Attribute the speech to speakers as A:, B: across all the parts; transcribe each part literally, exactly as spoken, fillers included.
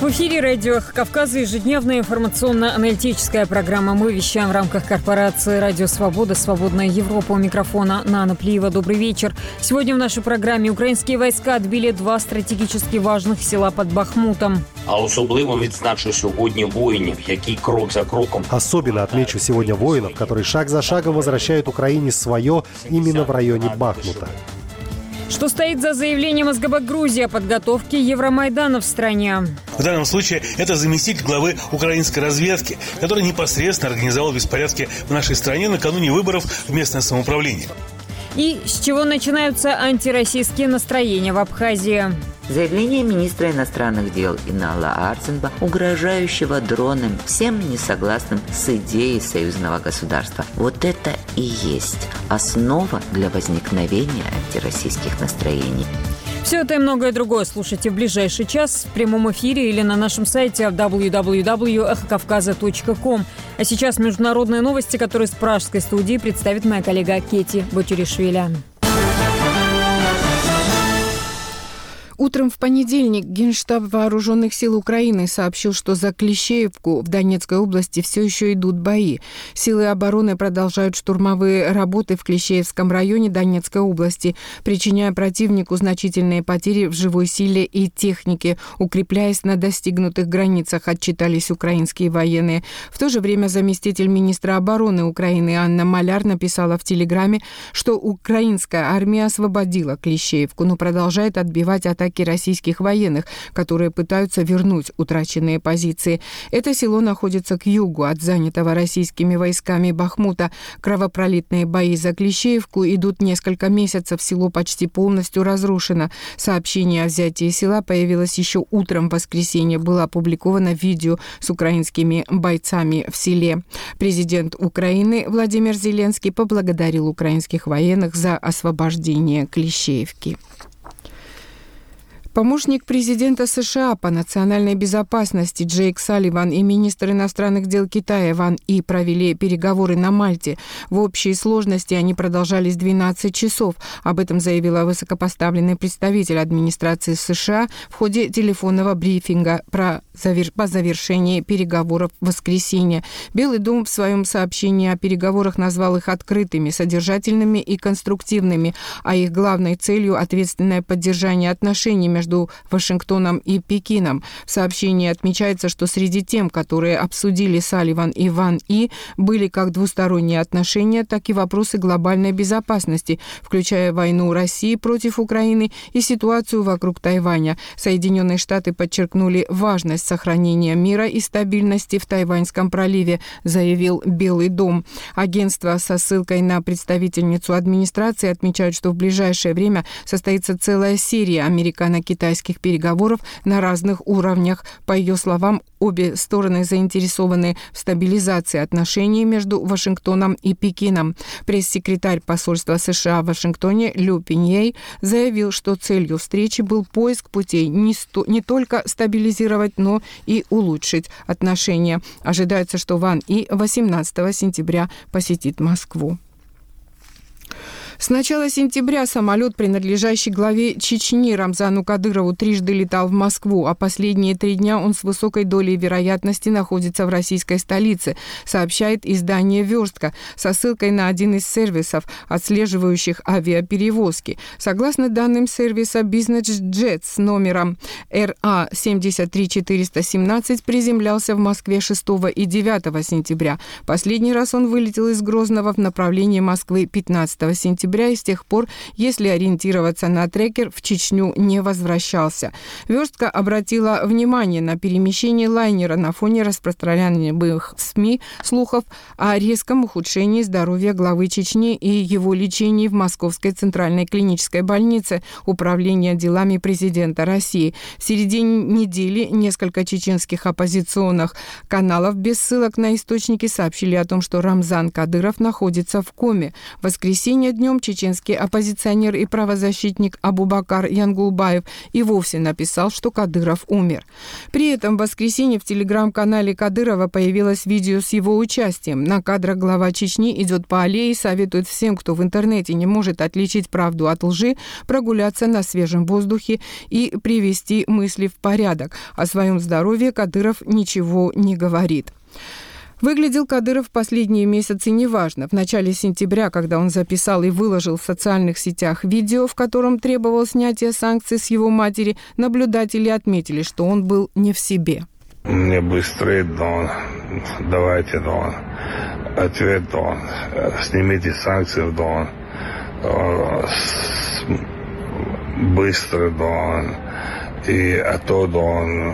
A: В эфире радио «Эхо Кавказа» ежедневная информационно-аналитическая программа. Мы вещаем в рамках корпорации «Радио Свобода», «Свободная Европа». У микрофона Нана Плиева. Добрый вечер. Сегодня в нашей программе украинские войска отбили два стратегически важных села под Бахмутом.
B: А особливо відзначу сьогодні воїнів, які крок за кроком.
C: Особенно отмечу сегодня воинов, которые шаг за шагом возвращают Украине свое именно в районе Бахмута.
A: Что стоит за заявлением СГБ Грузии о подготовке Евромайдана в стране?
D: В данном случае это заместитель главы украинской разведки, который непосредственно организовал беспорядки в нашей стране накануне выборов в местное самоуправление.
A: И с чего начинаются антироссийские настроения в Абхазии?
E: Заявление министра иностранных дел Инала Арцинба, угрожающего дроном всем несогласным с идеей союзного государства. Вот это и есть основа для возникновения антироссийских настроений.
A: Все это и многое другое слушайте в ближайший час в прямом эфире или на нашем сайте дабл ю дабл ю дабл ю точка эхо кавказа точка ком. А сейчас международные новости, которые с пражской студии представит моя коллега Кети Ботюришвили.
F: Утром в понедельник Генштаб Вооруженных сил Украины сообщил, что за Клещеевку в Донецкой области все еще идут бои. Силы обороны продолжают штурмовые работы в Клещеевском районе Донецкой области, причиняя противнику значительные потери в живой силе и технике, укрепляясь на достигнутых границах, отчитались украинские военные. В то же время заместитель министра обороны Украины Анна Маляр написала в Телеграме, что украинская армия освободила Клещеевку, но продолжает отбивать атаки российских военных, которые пытаются вернуть утраченные позиции. Это село находится к югу от занятого российскими войсками Бахмута. Кровопролитные бои за Клещеевку идут несколько месяцев, село почти полностью разрушено. Сообщение о взятии села появилось еще утром в воскресенье. Было опубликовано видео с украинскими бойцами в селе. Президент Украины Владимир Зеленский поблагодарил украинских военных за освобождение Клещеевки. Помощник президента США по национальной безопасности Джейк Салливан и министр иностранных дел Китая Ван И провели переговоры на Мальте. В общей сложности они продолжались двенадцать часов. Об этом заявила высокопоставленный представитель администрации США в ходе телефонного брифинга про завер... по завершении переговоров в воскресенье. Белый дом в своем сообщении о переговорах назвал их открытыми, содержательными и конструктивными, а их главной целью ответственное поддержание отношений между между Вашингтоном и Пекином. В сообщении отмечается, что среди тем, которые обсудили Салливан и Ван И, были как двусторонние отношения, так и вопросы глобальной безопасности, включая войну России против Украины и ситуацию вокруг Тайваня. Соединенные Штаты подчеркнули важность сохранения мира и стабильности в Тайваньском проливе, заявил Белый дом. Агентство со ссылкой на представительницу администрации отмечает, что в ближайшее время состоится целая серия американо-китайских китайских переговоров на разных уровнях. По ее словам, обе стороны заинтересованы в стабилизации отношений между Вашингтоном и Пекином. Пресс-секретарь посольства США в Вашингтоне Лю Пиньей заявил, что целью встречи был поиск путей не, сто, не только стабилизировать, но и улучшить отношения. Ожидается, что Ван И восемнадцатого сентября посетит Москву. С начала сентября самолет, принадлежащий главе Чечни Рамзану Кадырову, трижды летал в Москву, а последние три дня он с высокой долей вероятности находится в российской столице, сообщает издание «Верстка» со ссылкой на один из сервисов, отслеживающих авиаперевозки. Согласно данным сервиса, «Бизнес-джет» с номером Эр А семь три четыре один семь приземлялся в Москве шестого и девятого сентября. Последний раз он вылетел из Грозного в направлении Москвы пятнадцатого сентября. И с тех пор, если ориентироваться на трекер, в Чечню не возвращался. Верстка обратила внимание на перемещение лайнера на фоне распространенных в СМИ слухов о резком ухудшении здоровья главы Чечни и его лечении в Московской центральной клинической больнице Управления делами президента России. В середине недели несколько чеченских оппозиционных каналов без ссылок на источники сообщили о том, что Рамзан Кадыров находится в коме. В воскресенье днем Сам чеченский оппозиционер и правозащитник Абубакар Янгулбаев и вовсе написал, что Кадыров умер. При этом в воскресенье в телеграм-канале Кадырова появилось видео с его участием. На кадрах глава Чечни идет по аллее и советует всем, кто в интернете не может отличить правду от лжи, прогуляться на свежем воздухе и привести мысли в порядок. О своем здоровье Кадыров ничего не говорит. Выглядел Кадыров в последние месяцы неважно. В начале сентября, когда он записал и выложил в социальных сетях видео, в котором требовал снятия санкций с его матери, наблюдатели отметили, что он был не в себе.
G: Мне быстрее, Дон. Давайте, Дон. Ответ, Дон. Снимите санкции, Дон. Быстро, Дон. И а то, Дон,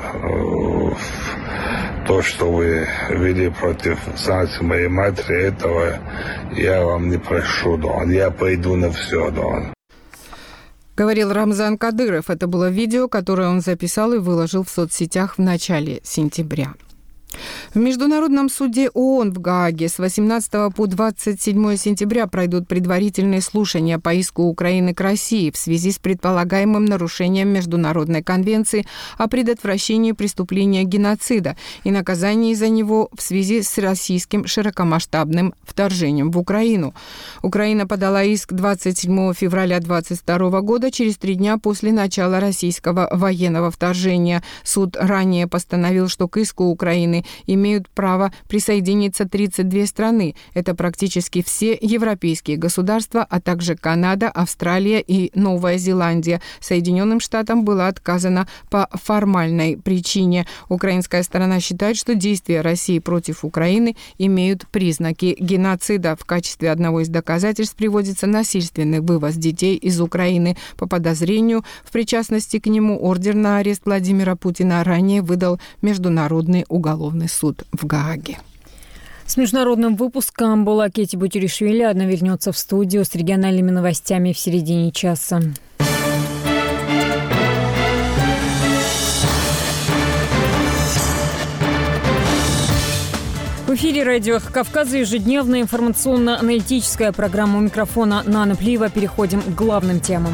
G: то, что вы вели против санкций моей матери, этого я вам не прошу, Дон. Я пойду на все, Дон.
F: Говорил Рамзан Кадыров. Это было видео, которое он записал и выложил в соцсетях в начале сентября. В Международном суде ООН в Гааге с восемнадцатого по двадцать седьмое сентября пройдут предварительные слушания по иску Украины к России в связи с предполагаемым нарушением Международной конвенции о предотвращении преступления геноцида и наказании за него в связи с российским широкомасштабным вторжением в Украину. Украина подала иск двадцать седьмого февраля двадцать второго года, через три дня после начала российского военного вторжения. Суд ранее постановил, что к иску Украины имеют право присоединиться тридцать две страны. Это практически все европейские государства, а также Канада, Австралия и Новая Зеландия. Соединенным Штатам было отказано по формальной причине. Украинская сторона считает, что действия России против Украины имеют признаки геноцида. В качестве одного из доказательств приводится насильственный вывоз детей из Украины. По подозрению в причастности к нему ордер на арест Владимира Путина ранее выдал Международный уголовный суд в Гааге.
A: С международным выпуском была Кетти Бутиришвили. Она вернется в студию с региональными новостями в середине часа. В эфире радио «Эхо Кавказа» ежедневная информационно-аналитическая программа. У микрофона Нана Плиева. Переходим к главным темам.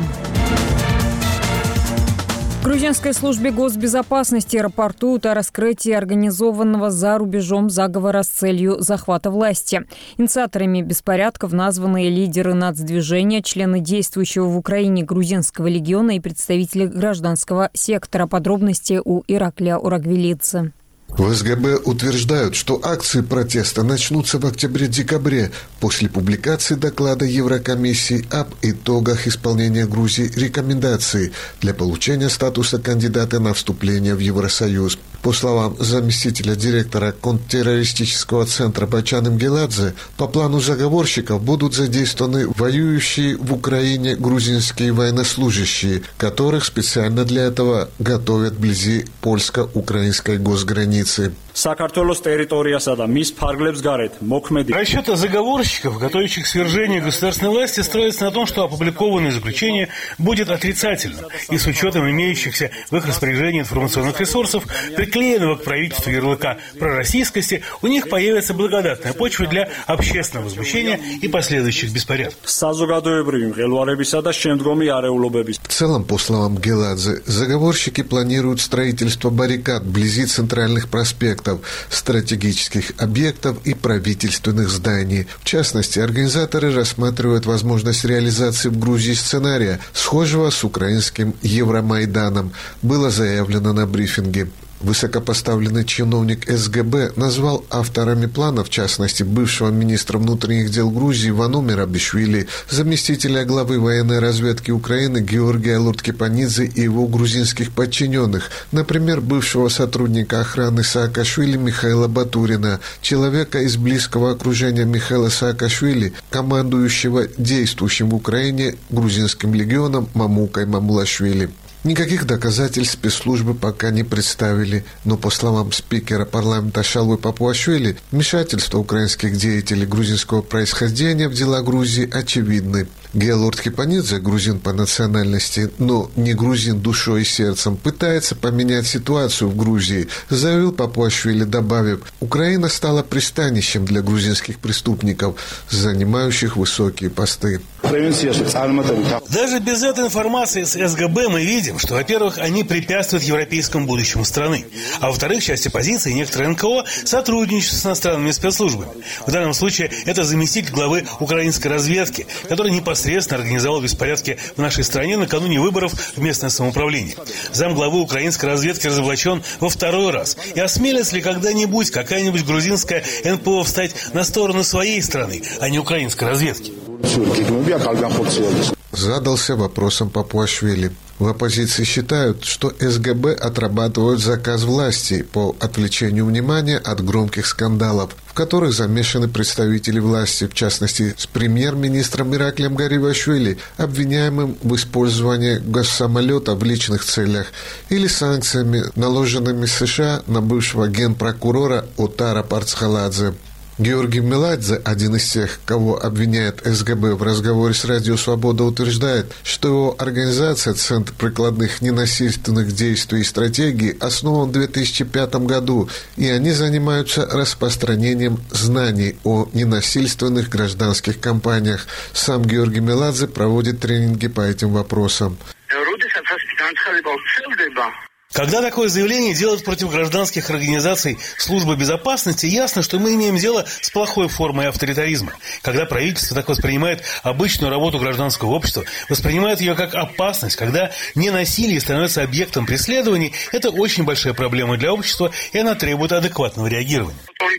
A: В грузинской службе госбезопасности рапортуют о раскрытии организованного за рубежом заговора с целью захвата власти. Инициаторами беспорядков названы лидеры нацдвижения, члены действующего в Украине грузинского легиона и представители гражданского сектора. Подробности у Ираклия Урагвелидзе.
H: В СГБ утверждают, что акции протеста начнутся в октябре-декабре после публикации доклада Еврокомиссии об итогах исполнения Грузии рекомендаций для получения статуса кандидата на вступление в Евросоюз. По словам заместителя директора контртеррористического центра Бачан Мгеладзе, по плану заговорщиков будут задействованы воюющие в Украине грузинские военнослужащие, которых специально для этого готовят вблизи польско-украинской госграницы.
D: Расчеты заговорщиков, готовящих свержение государственной власти, строятся на том, что опубликованное заключение будет отрицательным, и с учетом имеющихся в их распоряжении информационных ресурсов, приклеенного к правительству ярлыка пророссийскости, у них появится благодатная почва для общественного возмущения и последующих беспорядков.
H: В целом, по словам Геладзе, заговорщики планируют строительство баррикад вблизи центральных проспектов, стратегических объектов и правительственных зданий. В частности, организаторы рассматривают возможность реализации в Грузии сценария, схожего с украинским Евромайданом, было заявлено на брифинге. Высокопоставленный чиновник СГБ назвал авторами плана, в частности, бывшего министра внутренних дел Грузии Вану Мерабишвили, заместителя главы военной разведки Украины Георгия Лурткепанидзе и его грузинских подчиненных, например, бывшего сотрудника охраны Саакашвили Михаила Батурина, человека из близкого окружения Михаила Саакашвили, командующего действующим в Украине грузинским легионом Мамукой Мамулашвили. Никаких доказательств спецслужбы пока не представили, но, по словам спикера парламента Шалвы Папуашвили, вмешательство украинских деятелей грузинского происхождения в дела Грузии очевидны. Георг Кипанидзе, грузин по национальности, но не грузин душой и сердцем, пытается поменять ситуацию в Грузии, заявил Папуашвили, добавив: «Украина стала пристанищем для грузинских преступников, занимающих высокие посты».
D: Даже без этой информации с СГБ мы видим, что, во-первых, они препятствуют европейскому будущему страны, а во-вторых, часть оппозиции и некоторые эн ка о сотрудничают с иностранными спецслужбами. В данном случае это заместитель главы украинской разведки, который непосредственно организовал беспорядки в нашей стране накануне выборов в местное самоуправление. Замглавы украинской разведки разоблачен во второй раз. И осмелится ли когда-нибудь какая-нибудь грузинская эн пэ о встать на сторону своей страны, а не украинской разведки?
H: Задался вопросом Папуашвили. В оппозиции считают, что эс гэ бэ отрабатывают заказ власти по отвлечению внимания от громких скандалов, в которых замешаны представители власти, в частности, с премьер-министром Ираклием Гарибашвили, обвиняемым в использовании госсамолета в личных целях, или санкциями, наложенными США на бывшего генпрокурора Отара Парцхаладзе. Георгий Меладзе, один из тех, кого обвиняет эс гэ бэ, в разговоре с Радио Свобода утверждает, что его организация «Центр прикладных ненасильственных действий и стратегий» основан в две тысячи пятом году, и они занимаются распространением знаний о ненасильственных гражданских кампаниях. Сам Георгий Меладзе проводит тренинги по этим вопросам.
D: Когда такое заявление делают против гражданских организаций службы безопасности, ясно, что мы имеем дело с плохой формой авторитаризма. Когда правительство так воспринимает обычную работу гражданского общества, воспринимает ее как опасность, когда ненасилие становится объектом преследований, это очень большая проблема для общества, и она требует адекватного реагирования.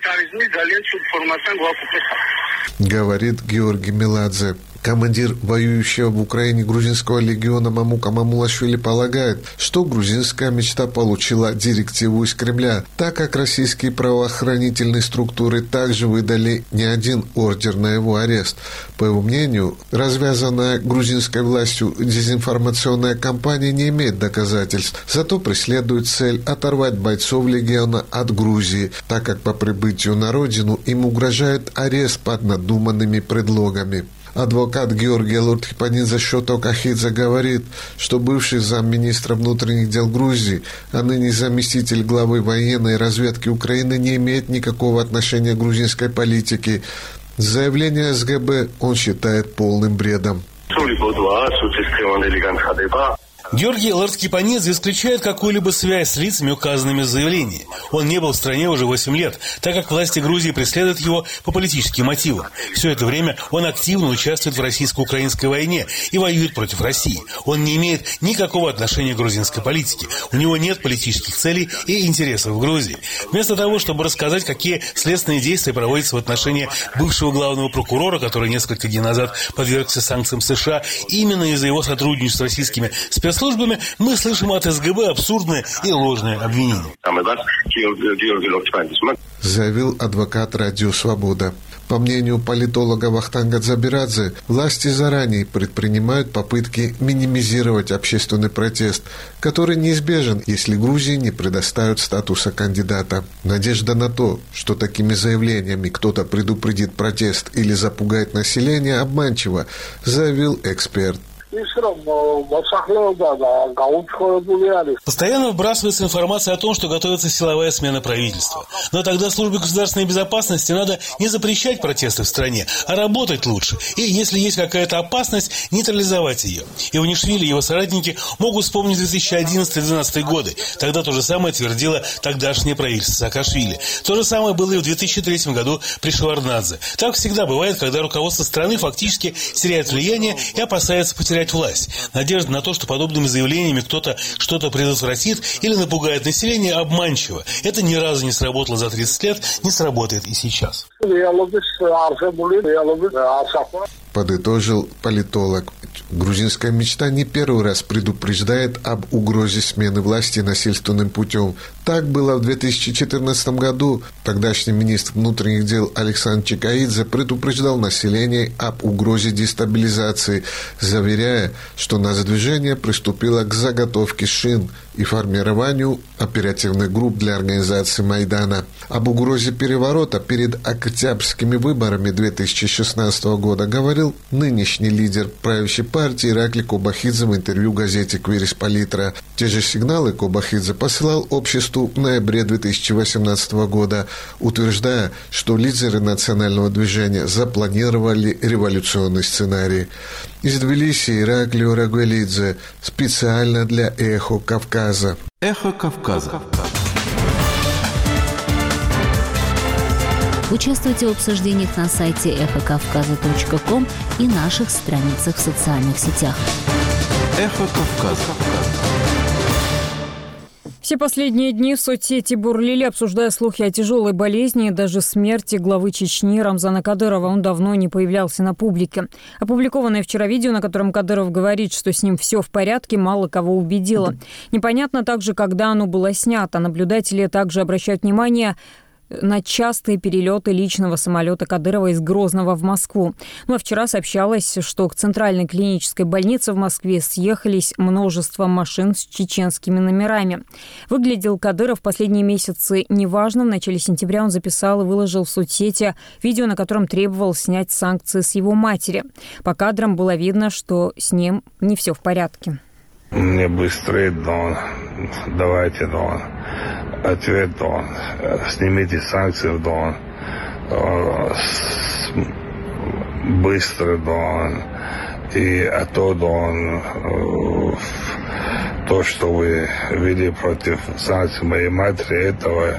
H: Говорит Георгий Меладзе. Командир воюющего в Украине грузинского легиона Мамука Мамулашвили полагает, что грузинская мечта получила директиву из Кремля, так как российские правоохранительные структуры также выдали не один ордер на его арест. По его мнению, развязанная грузинской властью дезинформационная кампания не имеет доказательств, зато преследует цель оторвать бойцов легиона от Грузии, так как по прибытию на родину им угрожает арест под надуманными предлогами. Адвокат Георгий Луртхипанидзе Шото Кахидзе говорит, что бывший замминистра внутренних дел Грузии, а ныне заместитель главы военной разведки Украины, не имеет никакого отношения к грузинской политике. Заявление эс гэ бэ он считает полным бредом.
D: Георгий Ларскипанидзе исключает какую-либо связь с лицами, указанными в заявлении. Он не был в стране уже восемь лет, так как власти Грузии преследуют его по политическим мотивам. Все это время он активно участвует в российско-украинской войне и воюет против России. Он не имеет никакого отношения к грузинской политике. У него нет политических целей и интересов в Грузии. Вместо того, чтобы рассказать, какие следственные действия проводятся в отношении бывшего главного прокурора, который несколько дней назад подвергся санкциям США именно из-за его сотрудничества с российскими спецслужбами, службами, мы слышим от эс гэ бэ абсурдные и ложные обвинения.
H: Заявил адвокат Радио Свобода. По мнению политолога Вахтанга Дзабирадзе, власти заранее предпринимают попытки минимизировать общественный протест, который неизбежен, если Грузии не предоставят статуса кандидата. Надежда на то, что такими заявлениями кто-то предупредит протест или запугает население, обманчива, заявил эксперт.
D: Постоянно вбрасывается информация о том, что готовится силовая смена правительства. Но тогда службе государственной безопасности надо не запрещать протесты в стране, а работать лучше. И если есть какая-то опасность, нейтрализовать ее. Иванишвили и его соратники могут вспомнить две тысячи одиннадцатый — две тысячи двенадцатый годы. Тогда то же самое твердило тогдашнее правительство Саакашвили. То же самое было и в две тысячи третьем году при Шеварднадзе. Так всегда бывает, когда руководство страны фактически теряет влияние и опасается потерять власть. Надежда на то, что подобными заявлениями кто-то что-то предотвратит или напугает население, обманчиво. Это ни разу не сработало за тридцать лет, не сработает и сейчас.
H: Подытожил политолог. Грузинская мечта не первый раз предупреждает об угрозе смены власти насильственным путем. Так было в две тысячи четырнадцатом году. Тогдашний министр внутренних дел Александр Чикаидзе предупреждал население об угрозе дестабилизации, заверяя, что нацдвижение приступило к заготовке шин и формированию оперативных групп для организации Майдана. Об угрозе переворота перед октябрьскими выборами две тысячи шестнадцатого года говорил открыл нынешний лидер правящей партии Иракли Кобахидзе в интервью газете «Квирис Политра». Те же сигналы Кобахидзе посылал обществу в ноябре две тысячи восемнадцатого года, утверждая, что лидеры национального движения запланировали революционный сценарий. Из Тбилиси Ираклий Рагвелидзе специально для «Эхо Кавказа».
I: «Эхо Кавказа».
J: Участвуйте в обсуждениях на сайте эхо кавказа точка ком и наших страницах в социальных сетях.
I: «Эхо Кавказа».
A: Все последние дни в соцсети бурлили, обсуждая слухи о тяжелой болезни и даже смерти главы Чечни Рамзана Кадырова. Он давно не появлялся на публике. Опубликованное вчера видео, на котором Кадыров говорит, что с ним все в порядке, мало кого убедило. Непонятно также, когда оно было снято. Наблюдатели также обращают внимание на частые перелеты личного самолета Кадырова из Грозного в Москву. Ну а вчера сообщалось, что к центральной клинической больнице в Москве съехались множество машин с чеченскими номерами. Выглядел Кадыров в последние месяцы неважно. В начале сентября он записал и выложил в соцсети видео, на котором требовал снять санкции с его матери. По кадрам было видно, что с ним не все в порядке.
G: Мне быстрее, Дон. Давайте, Дон. Ответ, Дон. Снимите санкции, Дон. Быстро, Дон. И а то, Дон, то, что вы вели против санкций моей матери, этого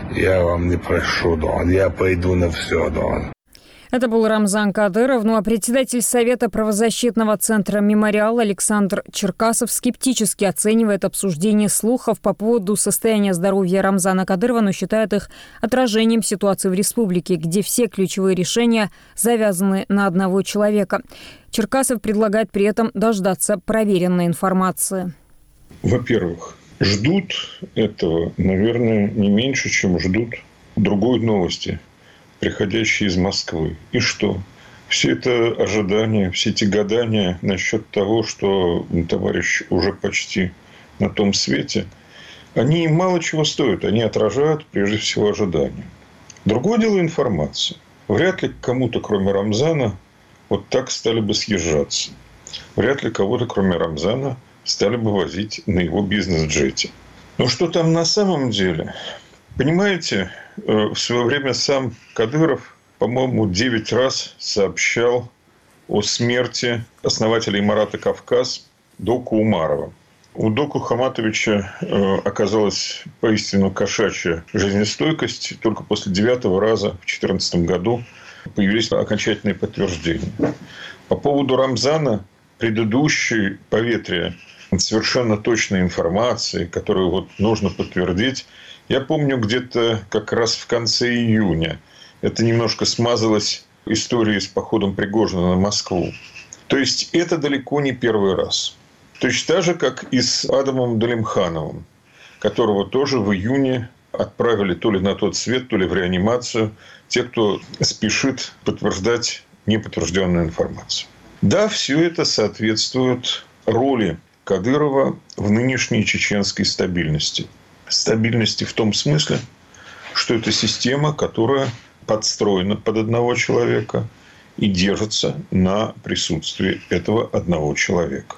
G: я вам не прошу, Дон. Я пойду на все, Дон.
A: Это был Рамзан Кадыров. Ну а председатель Совета правозащитного центра «Мемориал» Александр Черкасов скептически оценивает обсуждение слухов по поводу состояния здоровья Рамзана Кадырова, но считает их отражением ситуации в республике, где все ключевые решения завязаны на одного человека. Черкасов предлагает при этом дождаться проверенной информации.
K: Во-первых, ждут этого, наверное, не меньше, чем ждут другой новости, приходящие из Москвы. И что? Все это ожидания, все эти гадания насчет того, что товарищ уже почти на том свете, они мало чего стоят. Они отражают, прежде всего, ожидания. Другое дело информация. Вряд ли к кому-то, кроме Рамзана, вот так стали бы съезжаться. Вряд ли кого-то, кроме Рамзана, стали бы возить на его бизнес-джете. Но что там на самом деле? Понимаете, в свое время сам Кадыров, по-моему, девять раз сообщал о смерти основателя Имарата «Кавказ» Доку Умарова. У Доку Хаматовича оказалась поистину кошачья жизнестойкость. Только после девятого раза в две тысячи четырнадцатом году появились окончательные подтверждения. По поводу Рамзана предыдущие поветрия совершенно точной информации, которую вот нужно подтвердить, я помню, где-то как раз в конце июня это немножко смазалось историей с походом Пригожина на Москву. То есть, это далеко не первый раз. Точно так же, как и с Адамом Далимхановым, которого тоже в июне отправили то ли на тот свет, то ли в реанимацию те, кто спешит подтверждать неподтвержденную информацию. Да, все это соответствует роли Кадырова в нынешней чеченской стабильности. Стабильности в том смысле, что это система, которая подстроена под одного человека и держится на присутствии этого одного человека.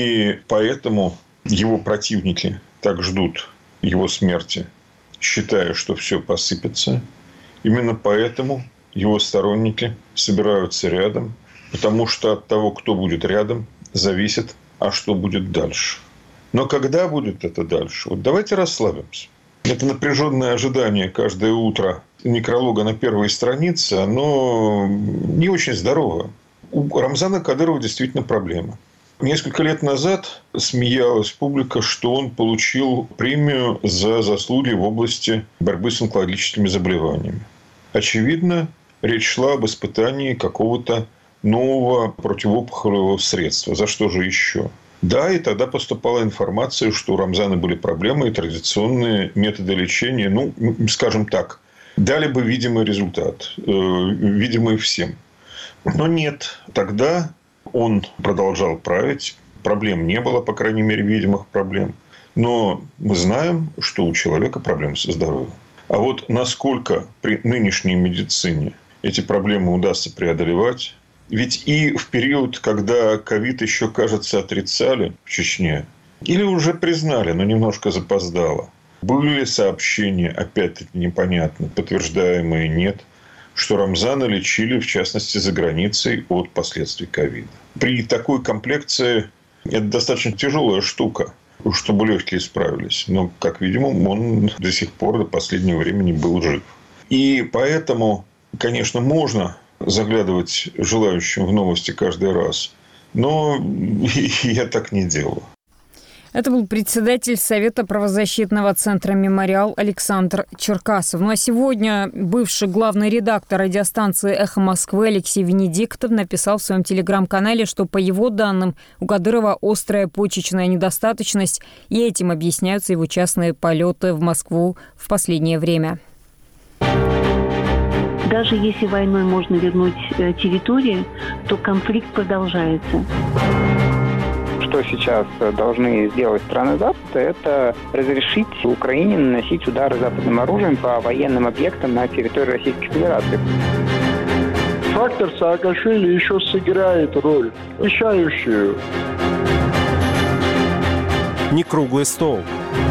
K: И поэтому его противники так ждут его смерти, считая, что все посыпется. Именно поэтому его сторонники собираются рядом, потому что от того, кто будет рядом, зависит, а что будет дальше. Но когда будет это дальше? Вот давайте расслабимся. Это напряженное ожидание каждое утро некролога на первой странице, оно не очень здорово. У Рамзана Кадырова действительно проблема. Несколько лет назад смеялась публика, что он получил премию за заслуги в области борьбы с онкологическими заболеваниями. Очевидно, речь шла об испытании какого-то нового противоопухолевого средства. За что же еще? Да, и тогда поступала информация, что у Рамзана были проблемы, и традиционные методы лечения, ну, скажем так, дали бы видимый результат, э, видимый всем. Но нет, тогда он продолжал править, проблем не было, по крайней мере, видимых проблем. Но мы знаем, что у человека проблемы со здоровьем. А вот насколько при нынешней медицине эти проблемы удастся преодолевать, Ведь и в период, когда ковид еще, кажется, отрицали в Чечне, или уже признали, но немножко запоздало, были сообщения, опять-таки непонятно, подтверждаемые нет, что Рамзана лечили, в частности, за границей от последствий ковида. При такой комплекции это достаточно тяжелая штука, чтобы легкие справились. Но, как видимо, он до сих пор, до последнего времени был жив. И поэтому, конечно, можно заглядывать желающим в новости каждый раз, но я так не делаю.
A: Это был председатель Совета правозащитного центра «Мемориал» Александр Черкасов. Ну а сегодня бывший главный редактор радиостанции «Эхо Москвы» Алексей Венедиктов написал в своем телеграм-канале, что, по его данным, у Кадырова острая почечная недостаточность, и этим объясняются его частные полеты в Москву в последнее время.
L: Даже если войной можно вернуть территории, то конфликт продолжается.
M: Что сейчас должны сделать страны Запада, это разрешить Украине наносить удары западным оружием по военным объектам на территории Российской Федерации.
N: Фактор Саакашвили еще сыграет роль, решающую.
O: Не круглый стол.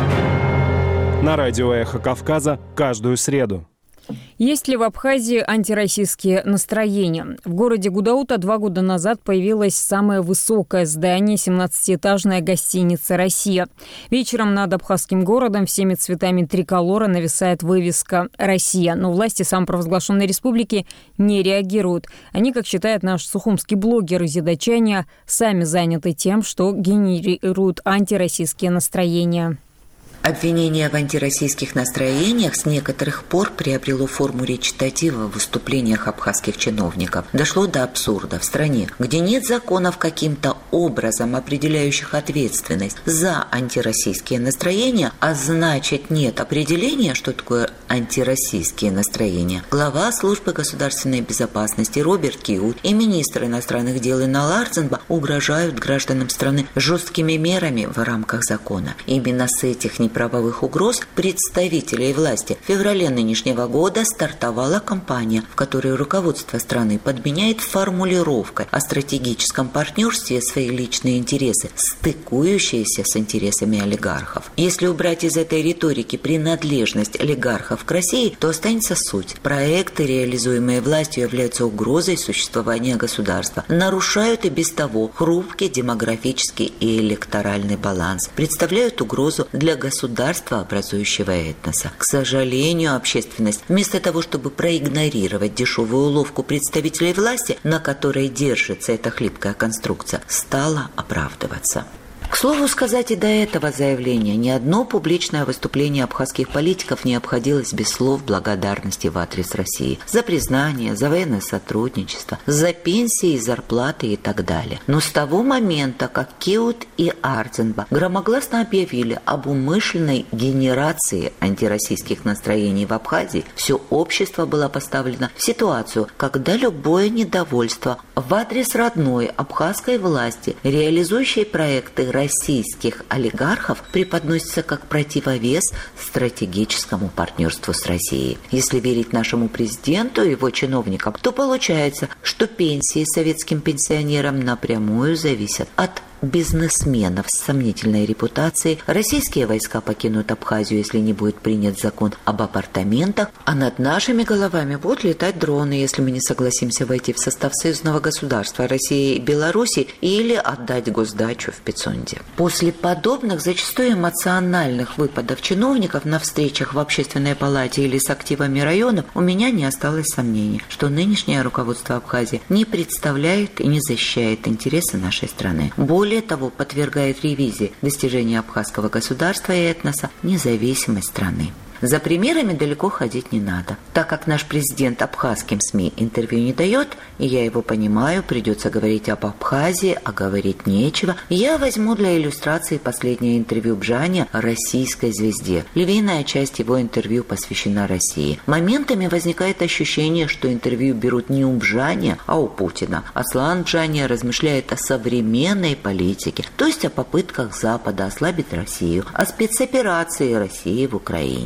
O: На радио «Эхо Кавказа» каждую среду.
A: Есть ли в Абхазии антироссийские настроения? В городе Гудаута два года назад появилось самое высокое здание, семнадцатиэтажная гостиница «Россия». Вечером над абхазским городом всеми цветами триколора нависает вывеска «Россия». Но власти самопровозглашенной республики не реагируют. Они, как считает наш сухумский блогер из Зидачания, сами заняты тем, что генерируют антироссийские настроения.
E: Обвинение в антироссийских настроениях с некоторых пор приобрело форму речитатива в выступлениях абхазских чиновников. Дошло до абсурда. В стране, где нет законов каким-то образом определяющих ответственность за антироссийские настроения, а значит нет определения, что такое антироссийские настроения, глава службы государственной безопасности Роберт Киут и министр иностранных дел Инал Арцинба угрожают гражданам страны жесткими мерами в рамках закона. Именно с этих неправовых угроз представителей власти в феврале нынешнего года стартовала кампания, в которой руководство страны подменяет формулировкой о стратегическом партнерстве свои личные интересы, стыкующиеся с интересами олигархов. Если убрать из этой риторики принадлежность олигархов к России, то останется суть. Проекты, реализуемые властью, являются угрозой существования государства, нарушают и без того хрупкий демографический и электоральный баланс, представляют угрозу для государства, государства, образующего этноса. К сожалению, общественность, вместо того, чтобы проигнорировать дешевую уловку представителей власти, на которой держится эта хлипкая конструкция, стала оправдываться. К слову сказать, и до этого заявления ни одно публичное выступление абхазских политиков не обходилось без слов благодарности в адрес России за признание, за военное сотрудничество, за пенсии, зарплаты и так далее. Но с того момента, как Киут и Арцинба громогласно объявили об умышленной генерации антироссийских настроений в Абхазии, все общество было поставлено в ситуацию, когда любое недовольство в адрес родной абхазской власти, реализующей проекты российских олигархов, преподносится как противовес стратегическому партнерству с Россией. Если верить нашему президенту и его чиновникам, то получается, что пенсии советским пенсионерам напрямую зависят от бизнесменов с сомнительной репутацией. Российские войска покинут Абхазию, если не будет принят закон об апартаментах, а над нашими головами будут летать дроны, если мы не согласимся войти в состав союзного государства России и Беларуси или отдать госдачу в Пицунде. После подобных, зачастую эмоциональных выпадов чиновников на встречах в Общественной палате или с активами районов, у меня не осталось сомнений, что нынешнее руководство Абхазии не представляет и не защищает интересы нашей страны. Более Более того, подвергает ревизии достижения абхазского государства и этноса, независимость страны. За примерами далеко ходить не надо. Так как наш президент абхазским СМИ интервью не дает, и я его понимаю, придется говорить об Абхазии, а говорить нечего, я возьму для иллюстрации последнее интервью Бжани российской звезде. Львиная часть его интервью посвящена России. Моментами возникает ощущение, что интервью берут не у Бжани, а у Путина. Аслан Бжани размышляет о современной политике, то есть о попытках Запада ослабить Россию, о спецоперации России в Украине.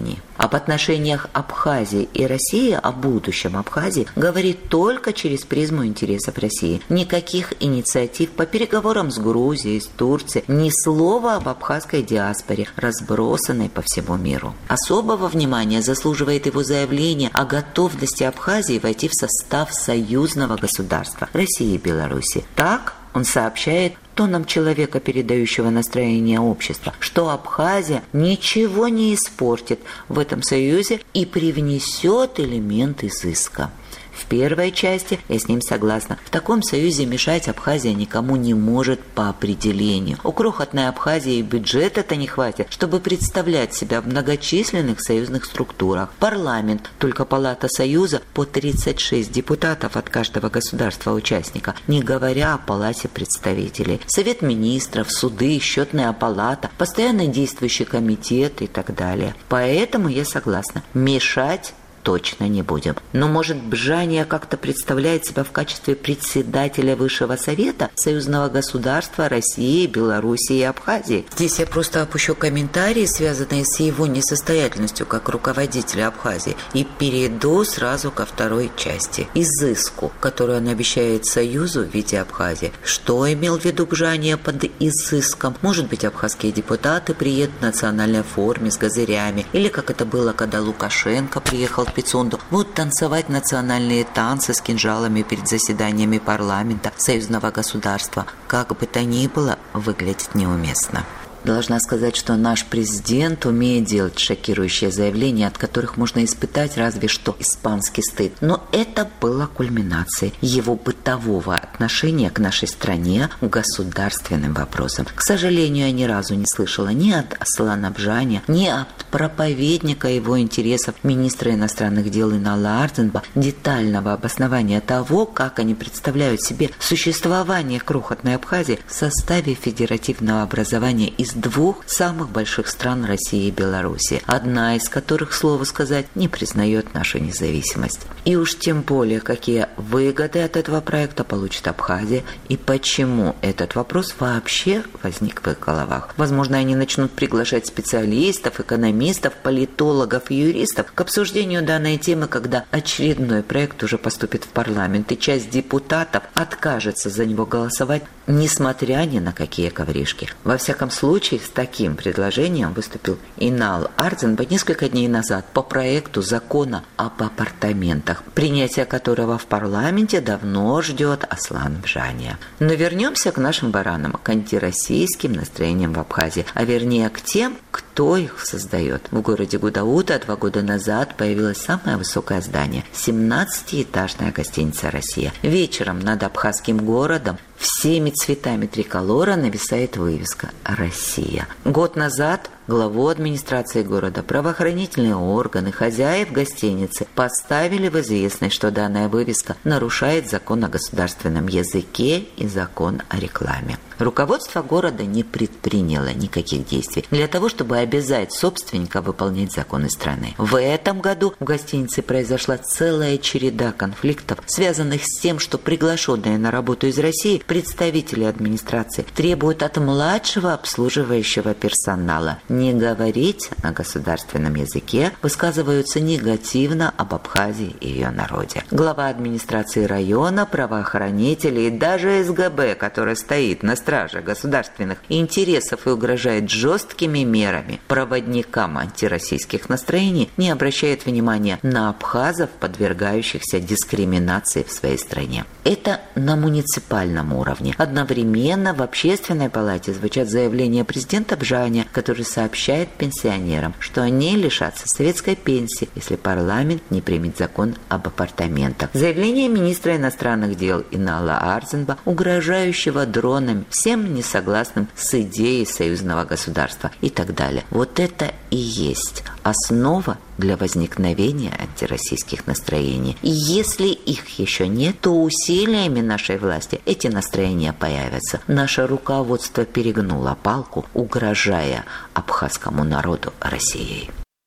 E: Об отношениях Абхазии и России, о будущем Абхазии, говорит только через призму интересов России. Никаких инициатив по переговорам с Грузией, с Турцией, ни слова об абхазской диаспоре, разбросанной по всему миру. Особого внимания заслуживает его заявление о готовности Абхазии войти в состав союзного государства России и Беларуси. Так он сообщает тоном человека, передающего настроение общества, что Абхазия ничего не испортит в этом союзе и привнесет элемент изыска. В первой части я с ним согласна. В таком союзе мешать Абхазия никому не может по определению. У крохотной Абхазии бюджета-то не хватит, чтобы представлять себя в многочисленных союзных структурах. Парламент, только палата союза, по тридцать шесть депутатов от каждого государства-участника, не говоря о палате представителей. Совет министров, суды, счетная палата, постоянно действующий комитет и так далее. Поэтому я согласна. Мешать точно не будем. Но, может, Бжания как-то представляет себя в качестве председателя Высшего Совета союзного государства России, Белоруссии и Абхазии? Здесь я просто опущу комментарии, связанные с его несостоятельностью как руководителя Абхазии, и перейду сразу ко второй части. Изыску, которую он обещает Союзу в виде Абхазии. Что имел в виду Бжания под изыском? Может быть, абхазские депутаты приедут в национальной форме с газырями, или как это было, когда Лукашенко приехал в Пицунду, будут танцевать национальные танцы с кинжалами перед заседаниями парламента союзного государства. Как бы то ни было, выглядит неуместно. Должна сказать, что наш президент умеет делать шокирующие заявления, от которых можно испытать разве что испанский стыд. Но это было кульминацией его бытового отношения к нашей стране, к государственным вопросам. К сожалению, я ни разу не слышала ни от Аслана Бжания, ни от проповедника его интересов, министра иностранных дел Инала Ардзинба, детального обоснования того, как они представляют себе существование крохотной Абхазии в составе федеративного образования из двух самых больших стран России и Беларуси, одна из которых, слово сказать, не признает нашу независимость. И уж тем более, какие выгоды от этого проекта получит Абхазия и почему этот вопрос вообще возник в их головах. Возможно, они начнут приглашать специалистов, экономистов, политологов и юристов к обсуждению данной темы, когда очередной проект уже поступит в парламент, и часть депутатов откажется за него голосовать, несмотря ни на какие ковришки. Во всяком случае, с таким предложением выступил Инал Ардзинба несколько дней назад по проекту закона об апартаментах, принятие которого в парламенте давно ждет Аслан Бжания. Но вернемся к нашим баранам, к антироссийским настроениям в Абхазии, а вернее к тем, кто их создает. В городе Гудаута два года назад появилось самое высокое здание – семнадцатиэтажная гостиница «Россия». Вечером над абхазским городом всеми цветами триколора нависает вывеска «Россия». Год назад главу администрации города, правоохранительные органы, хозяев гостиницы поставили в известность, что данная вывеска нарушает закон о государственном языке и закон о рекламе. Руководство города не предприняло никаких действий для того, чтобы обязать собственника выполнять законы страны. В этом году в гостинице произошла целая череда конфликтов, связанных с тем, что приглашенные на работу из России представители администрации требуют от младшего обслуживающего персонала не говорить на государственном языке, высказываются негативно об Абхазии и ее народе. Глава администрации района, правоохранители и даже СГБ, который стоит на страже государственных интересов и угрожает жесткими мерами проводникам антироссийских настроений, не обращает внимания на абхазов, подвергающихся дискриминации в своей стране. Это на муниципальном уровне. Одновременно в общественной палате звучат заявления президента Бжания, который сообщает пенсионерам, что они лишатся советской пенсии, если парламент не примет закон об апартаментах. Заявление министра иностранных дел Инала Ардзинба, угрожающего дронами всем несогласным с идеей союзного государства и так далее. Вот это и есть основа для возникновения антироссийских настроений. И если их еще нет, то усилиями нашей власти эти настроения появятся. Наше руководство перегнуло палку, угрожая абхазскому народу Россией.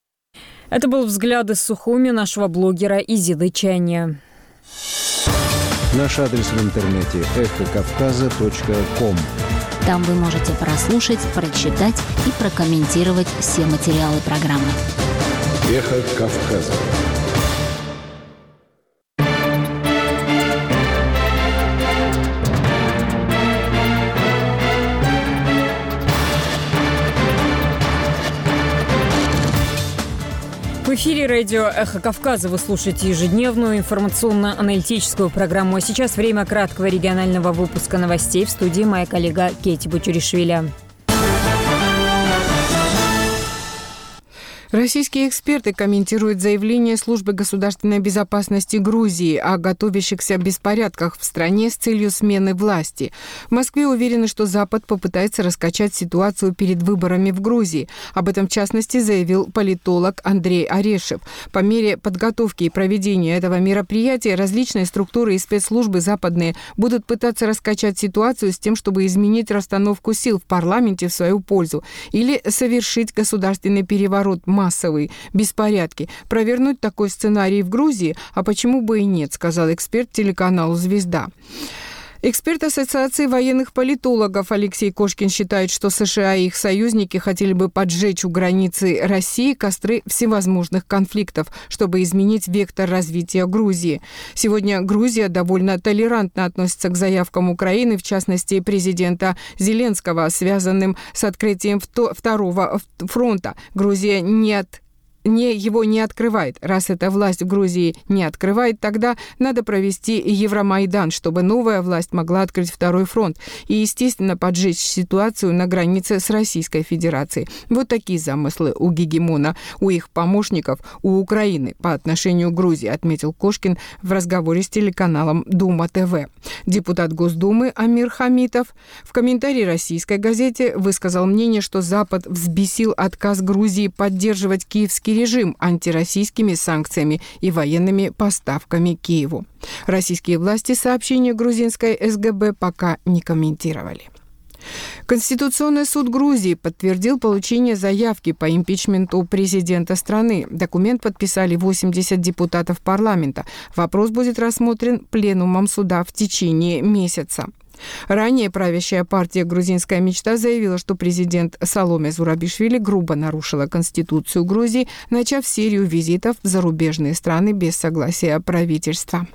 A: Это был взгляд из Сухуми нашего блогера Изиды Чания.
I: Наш адрес в интернете эхо кавказа точка ком.
J: Там вы можете прослушать, прочитать и прокомментировать все материалы программы.
I: Эхо Кавказа.
A: В эфире радио «Эхо Кавказа». Вы слушаете ежедневную информационно-аналитическую программу. А сейчас время краткого регионального выпуска новостей. В студии моя коллега Кейти Бутюришвили.
F: Российские эксперты комментируют заявление Службы государственной безопасности Грузии о готовящихся беспорядках в стране с целью смены власти. В Москве уверены, что Запад попытается раскачать ситуацию перед выборами в Грузии. Об этом, в частности, заявил политолог Андрей Орешев. По мере подготовки и проведения этого мероприятия различные структуры и спецслужбы западные будут пытаться раскачать ситуацию с тем, чтобы изменить расстановку сил в парламенте в свою пользу или совершить государственный переворот, массовые беспорядки. Провернуть такой сценарий в Грузии, а почему бы и нет, сказал эксперт телеканалу «Звезда». Эксперт Ассоциации военных политологов Алексей Кошкин считает, что США и их союзники хотели бы поджечь у границы России костры всевозможных конфликтов, чтобы изменить вектор развития Грузии. Сегодня Грузия довольно толерантно относится к заявкам Украины, в частности, президента Зеленского, связанным с открытием второго фронта. Грузия нет Не, его не открывает. Раз эта власть в Грузии не открывает, тогда надо провести Евромайдан, чтобы новая власть могла открыть второй фронт и, естественно, поджечь ситуацию на границе с Российской Федерацией. Вот такие замыслы у гегемона, у их помощников, у Украины по отношению к Грузии, отметил Кошкин в разговоре с телеканалом Дума ТВ. Депутат Госдумы Амир Хамитов в комментарии российской газете высказал мнение, что Запад взбесил отказ Грузии поддерживать киевский режим антироссийскими санкциями и военными поставками Киеву. Российские власти сообщение грузинской СГБ пока не комментировали. Конституционный суд Грузии подтвердил получение заявки по импичменту президента страны. Документ подписали восемьдесят депутатов парламента. Вопрос будет рассмотрен пленумом суда в течение месяца. Ранее правящая партия «Грузинская мечта» заявила, что президент Саломе Зурабишвили грубо нарушила Конституцию Грузии, начав серию визитов в зарубежные страны без согласия правительства.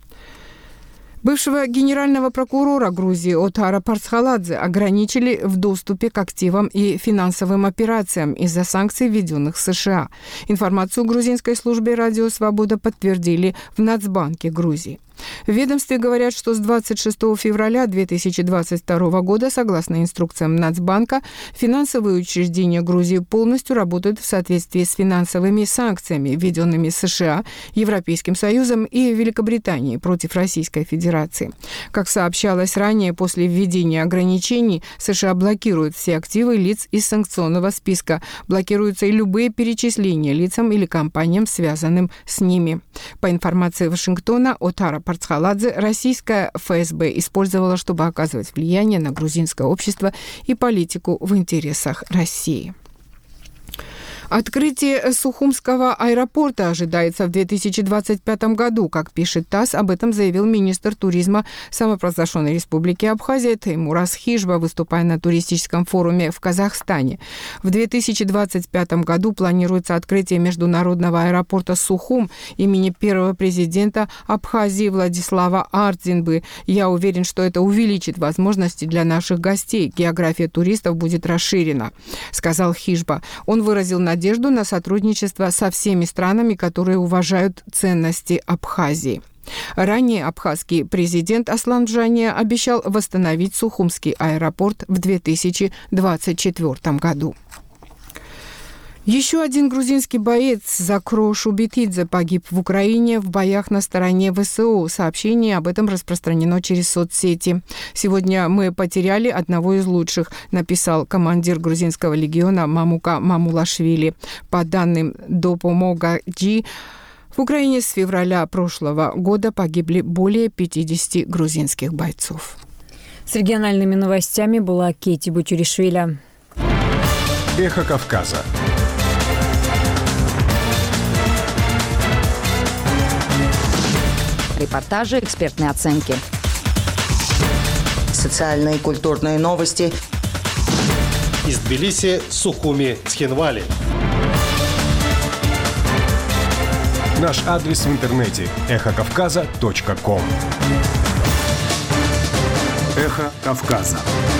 F: Бывшего генерального прокурора Грузии Отара Парсхаладзе ограничили в доступе к активам и финансовым операциям из-за санкций, введенных США. Информацию грузинской службе «Радио Свобода» подтвердили в Нацбанке Грузии. В ведомстве говорят, что с двадцать шестого февраля две тысячи двадцать второго года, согласно инструкциям Нацбанка, финансовые учреждения Грузии полностью работают в соответствии с финансовыми санкциями, введенными США, Европейским Союзом и Великобританией против Российской Федерации. Как сообщалось ранее, после введения ограничений США блокируют все активы лиц из санкционного списка, блокируются и любые перечисления лицам или компаниям, связанным с ними. По информации Вашингтона, Отара Парсхаладзе российская ФСБ использовала, чтобы оказывать влияние на грузинское общество и политику в интересах России. Открытие Сухумского аэропорта ожидается в две тысячи двадцать пятом году. Как пишет ТАСС, об этом заявил министр туризма самопровозглашенной республики Абхазия Теймураз Хижба, выступая на туристическом форуме в Казахстане. В две тысячи двадцать пятом году планируется открытие международного аэропорта Сухум имени первого президента Абхазии Владислава Ардзинбы. Я уверен, что это увеличит возможности для наших гостей. География туристов будет расширена, сказал Хижба. Он выразил надежду надежду на сотрудничество со всеми странами, которые уважают ценности Абхазии. Ранее абхазский президент Аслан Джания обещал восстановить Сухумский аэропорт в две тысячи двадцать четвёртом году. Еще один грузинский боец Закро Шубитидзе погиб в Украине в боях на стороне ВСУ. Сообщение об этом распространено через соцсети. «Сегодня мы потеряли одного из лучших», написал командир грузинского легиона Мамука Мамулашвили. По данным Допомога Джи, в Украине с февраля прошлого года погибли более пятидесяти грузинских бойцов.
A: С региональными новостями была Кейти Бутюришвили.
O: Эхо Кавказа.
P: Репортажи, экспертные оценки.
Q: Социальные и культурные новости.
C: Из Тбилиси, Сухуми, Цхинвали.
O: Наш адрес в интернете эхо кавказа точка ком. Эхо Кавказа.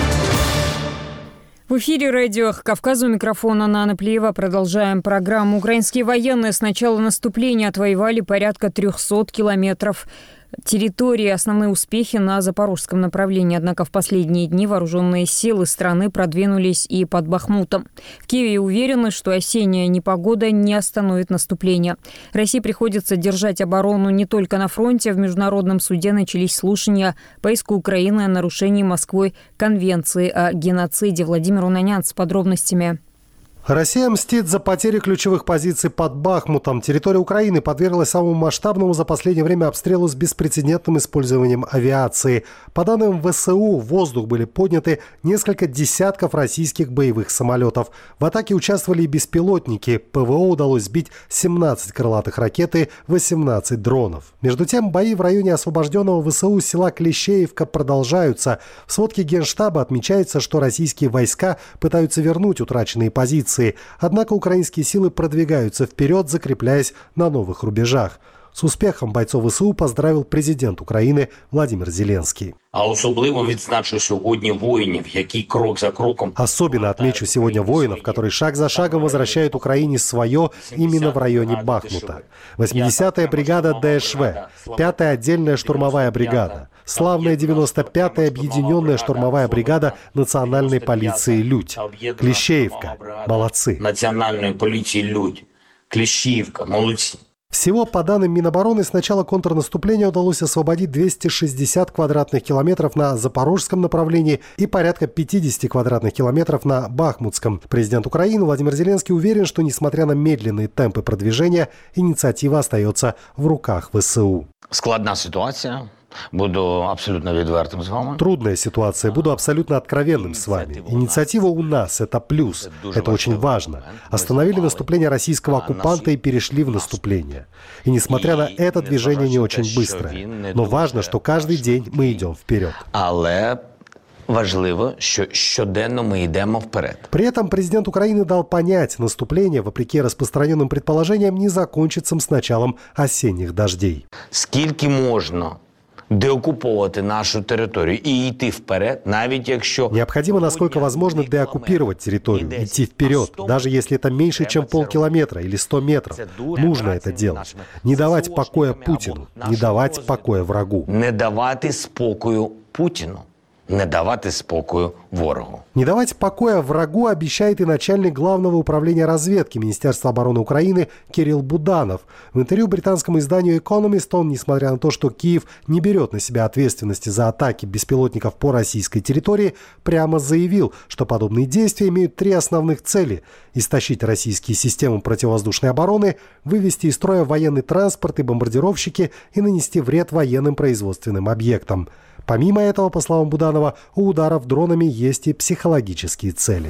A: В эфире радио «Эхо Кавказа», у микрофона Нана Плиева. Продолжаем программу. Украинские военные с начала наступления отвоевали порядка трехсот километров территории. Основные успехи на запорожском направлении. Однако в последние дни вооруженные силы страны продвинулись и под Бахмутом. В Киеве уверены, что осенняя непогода не остановит наступление. России приходится держать оборону не только на фронте. В Международном суде начались слушания по иску Украины о нарушении Москвой Конвенции о геноциде. Владимир Унанян с подробностями.
C: Россия мстит за потери ключевых позиций под Бахмутом. Территория Украины подверглась самому масштабному за последнее время обстрелу с беспрецедентным использованием авиации. По данным ВСУ, в воздух были подняты несколько десятков российских боевых самолетов. В атаке участвовали и беспилотники. ПВО удалось сбить семнадцать крылатых ракет и восемнадцать дронов. Между тем, бои в районе освобожденного ВСУ села Клещеевка продолжаются. В сводке Генштаба отмечается, что российские войска пытаются вернуть утраченные позиции. Однако украинские силы продвигаются вперед, закрепляясь на новых рубежах. С успехом бойцов ВСУ поздравил президент Украины Владимир Зеленский.
B: А особливо відзначу сьогодні воїнів, які крок за кроком...
C: Особенно отмечу сегодня воинов, которые шаг за шагом возвращают Украине свое именно в районе Бахмута. восьмидесятая бригада ДШВ, пятая отдельная штурмовая бригада, славная девяносто пятая объединенная штурмовая бригада национальной полиции «Людь». Клещеевка. Молодцы.
B: Национальной полиции «Людь». Клещеевка. Молодцы.
C: Всего, по данным Минобороны, с начала контрнаступления удалось освободить двести шестьдесят квадратных километров на запорожском направлении и порядка пятьдесят квадратных километров на Бахмутском. Президент Украины Владимир Зеленский уверен, что, несмотря на медленные темпы продвижения, инициатива остается в руках ВСУ.
B: Складна ситуация. Буду абсолютно відвертим с вами.
C: Трудная ситуация. Буду абсолютно откровенным с вами. Инициатива у нас – это плюс. Это очень важно. Остановили наступление российского оккупанта и перешли в наступление. И несмотря на это, движение не очень быстрое. Но важно, что каждый день мы идем вперед.
B: Але важливо, що щоденно ми йдемо вперед.
C: При этом президент Украины дал понять, наступление, вопреки распространенным предположениям, не закончится с началом осенних дождей.
B: Скільки можна деоккуповать нашу территорию и идти вперед, навіть якщо...
C: Необходимо, насколько возможно, деоккупировать территорию, идти вперед, даже если это меньше, чем полкилометра или сто метров. Нужно это делать. Не давать покоя Путину, не давать покоя врагу.
B: Не давати спокою Путину. Не давати спокою ворогу.
C: Не давать покоя врагу обещает и начальник Главного управления разведки Министерства обороны Украины Кирилл Буданов. В интервью британскому изданию «Экономист» он, несмотря на то, что Киев не берет на себя ответственности за атаки беспилотников по российской территории, прямо заявил, что подобные действия имеют три основных цели: истощить российские системы противовоздушной обороны, вывести из строя военный транспорт и бомбардировщики и нанести вред военным производственным объектам. Помимо этого, по словам Буданова, у ударов дронами есть и психологические цели.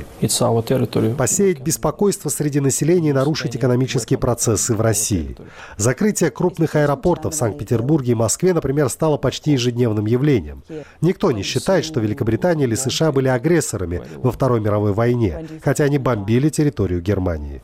C: Посеять беспокойство среди населения и нарушить экономические процессы в России. Закрытие крупных аэропортов в Санкт-Петербурге и Москве, например, стало почти ежедневным явлением. Никто не считает, что Великобритания или США были агрессорами во Второй мировой войне, хотя они бомбили территорию Германии.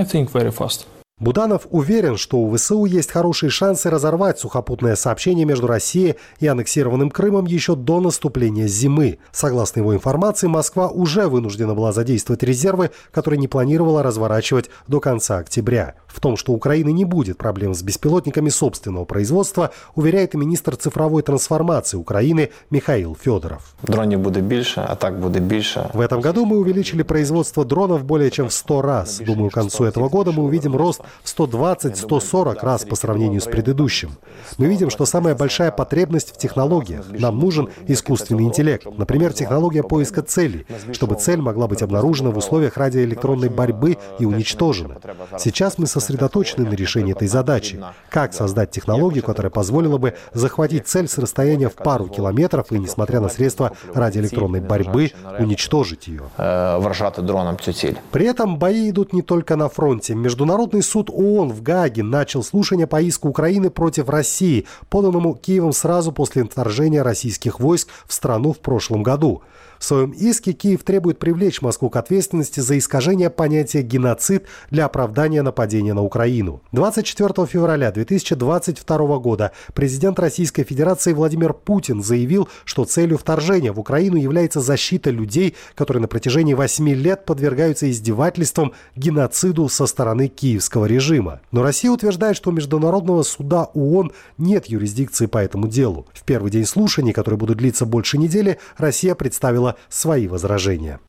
C: Буданов уверен, что у ВСУ есть хорошие шансы разорвать сухопутное сообщение между Россией и аннексированным Крымом еще до наступления зимы. Согласно его информации, Москва уже вынуждена была задействовать резервы, которые не планировала разворачивать до конца октября. В том, что у Украины не будет проблем с беспилотниками собственного производства, уверяет и министр цифровой трансформации Украины Михаил Федоров.
R: Дронів буде більше, атак буде більше.
C: В этом году мы увеличили производство дронов более чем в сто раз. Думаю, к концу этого года мы увидим рост в сто двадцать - сто сорок раз по сравнению с предыдущим. Мы видим, что самая большая потребность в технологиях. Нам нужен искусственный интеллект. Например, технология поиска целей, чтобы цель могла быть обнаружена в условиях радиоэлектронной борьбы и уничтожена. Сейчас мы сосредоточены на решении этой задачи. Как создать технологию, которая позволила бы захватить цель с расстояния в пару километров и, несмотря на средства радиоэлектронной борьбы, уничтожить ее.
R: Вражати дроном цю ціль.
C: При этом бои идут не только на фронте. Международный суд суд ООН в Гааге начал слушание по иску Украины против России, поданному Киевом сразу после вторжения российских войск в страну в прошлом году. В своем иске Киев требует привлечь Москву к ответственности за искажение понятия «геноцид» для оправдания нападения на Украину. двадцать четвёртого февраля две тысячи двадцать второго года президент Российской Федерации Владимир Путин заявил, что целью вторжения в Украину является защита людей, которые на протяжении восьми лет подвергаются издевательствам, геноциду со стороны киевского режима. Но Россия утверждает, что у Международного суда ООН нет юрисдикции по этому делу. В первый день слушаний, которые будут длиться больше недели, Россия представила свои возражения.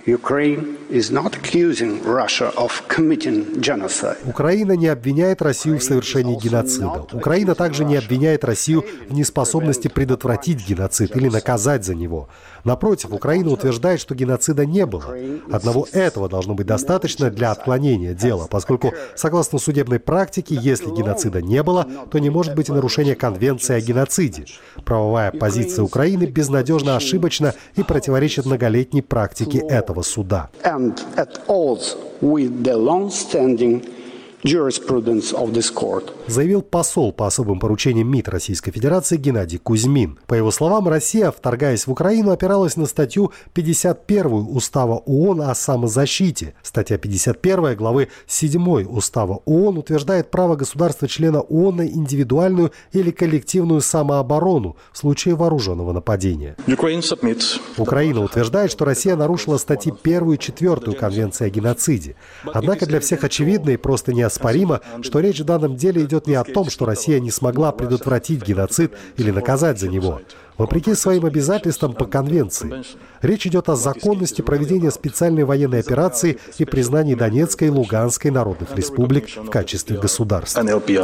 C: Украина не обвиняет Россию в совершении геноцида. Украина также не обвиняет Россию в неспособности предотвратить геноцид или наказать за него. Напротив, Украина утверждает, что геноцида не было. Одного этого должно быть достаточно для отклонения дела, поскольку, согласно судебной практике, если геноцида не было, то не может быть и нарушения Конвенции о геноциде. Правовая позиция Украины безнадежно ошибочна и противоречит многолетней практике этого суда. Заявил посол по особым поручениям МИД Российской Федерации Геннадий Кузьмин. По его словам, Россия, вторгаясь в Украину, опиралась на статью пятьдесят первую Устава ООН о самозащите. Статья пятьдесят первая главы седьмой Устава ООН утверждает право государства-члена ООН на индивидуальную или коллективную самооборону в случае вооруженного нападения. Украина утверждает, что Россия нарушила статьи первую и четвертую Конвенции о геноциде. Однако для всех очевидно и просто неоспоримо, что речь в данном деле идет не о том, что Россия не смогла предотвратить геноцид или наказать за него. Вопреки своим обязательствам по Конвенции. Речь идет о законности проведения специальной военной операции и признании Донецкой и Луганской народных республик в качестве государств.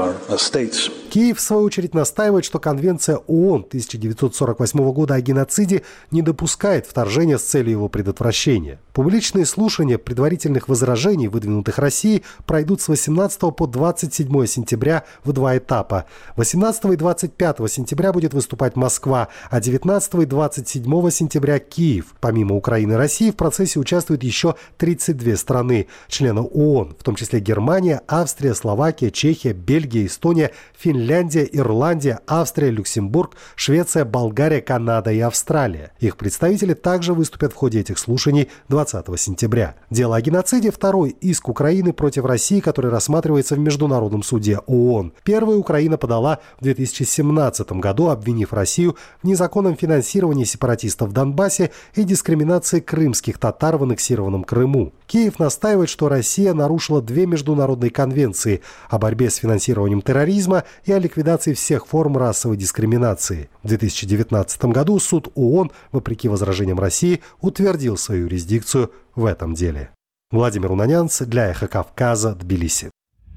C: Киев, в свою очередь, настаивает, что Конвенция ООН тысяча девятьсот сорок восьмого года о геноциде не допускает вторжения с целью его предотвращения. Публичные слушания предварительных возражений, выдвинутых Россией, пройдут с восемнадцатого по двадцать седьмое сентября в два этапа. восемнадцатого и двадцать пятого сентября будет выступать Москва, а девятнадцатого и двадцать седьмого сентября Киев. Помимо Украины и России в процессе участвуют еще тридцать две страны, члены ООН, в том числе Германия, Австрия, Словакия, Чехия, Бельгия, Эстония, Финляндия, Ирландия, Австрия, Люксембург, Швеция, Болгария, Канада и Австралия. Их представители также выступят в ходе этих слушаний двадцатого сентября. Дело о геноциде – второй иск Украины против России, который рассматривается в Международном суде ООН. Первый Украина подала в две тысячи семнадцатом году, обвинив Россию в незаконном финансировании сепаратистов в Донбассе и дискриминации крымских татар в аннексированном Крыму. Киев настаивает, что Россия нарушила две международные конвенции о борьбе с финансированием терроризма и о ликвидации всех форм расовой дискриминации. В две тысячи девятнадцатом году суд ООН, вопреки возражениям России, утвердил свою юрисдикцию в этом деле. Владимир Унанянц для «Эхо Кавказа», Тбилиси.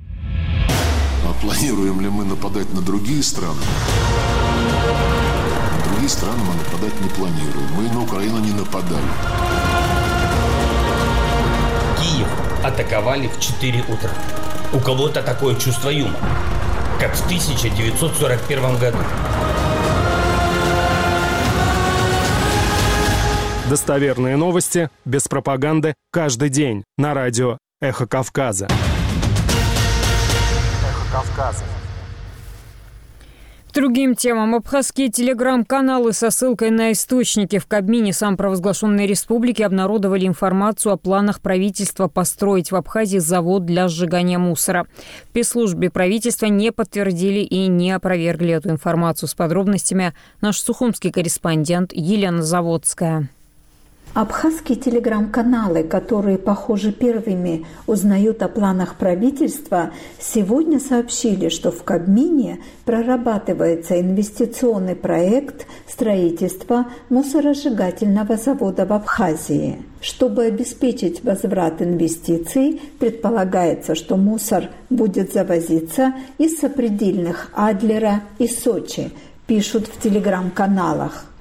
S: А планируем ли мы нападать на другие страны? На другие страны мы нападать не планируем. Мы на Украину не нападали.
T: Киев атаковали в четыре утра. У кого-то такое чувство юмора, как в тысяча девятьсот сорок первом году.
O: Достоверные новости, без пропаганды, каждый день на радио «Эхо Кавказа».
A: «Эхо Кавказа». К другим темам. Абхазские телеграм-каналы со ссылкой на источники в Кабмине самопровозглашенной республики обнародовали информацию о планах правительства построить в Абхазии завод для сжигания мусора. В пресс-службе правительства не подтвердили и не опровергли эту информацию. С подробностями наш сухумский корреспондент Елена Заводская.
U: Абхазские телеграм-каналы, которые, похоже, первыми узнают о планах правительства, сегодня сообщили, что в Кабмине прорабатывается инвестиционный проект строительства мусоросжигательного завода в Абхазии. Чтобы обеспечить возврат инвестиций, предполагается, что мусор будет завозиться из сопредельных Адлера и Сочи, пишут в телеграм-каналах.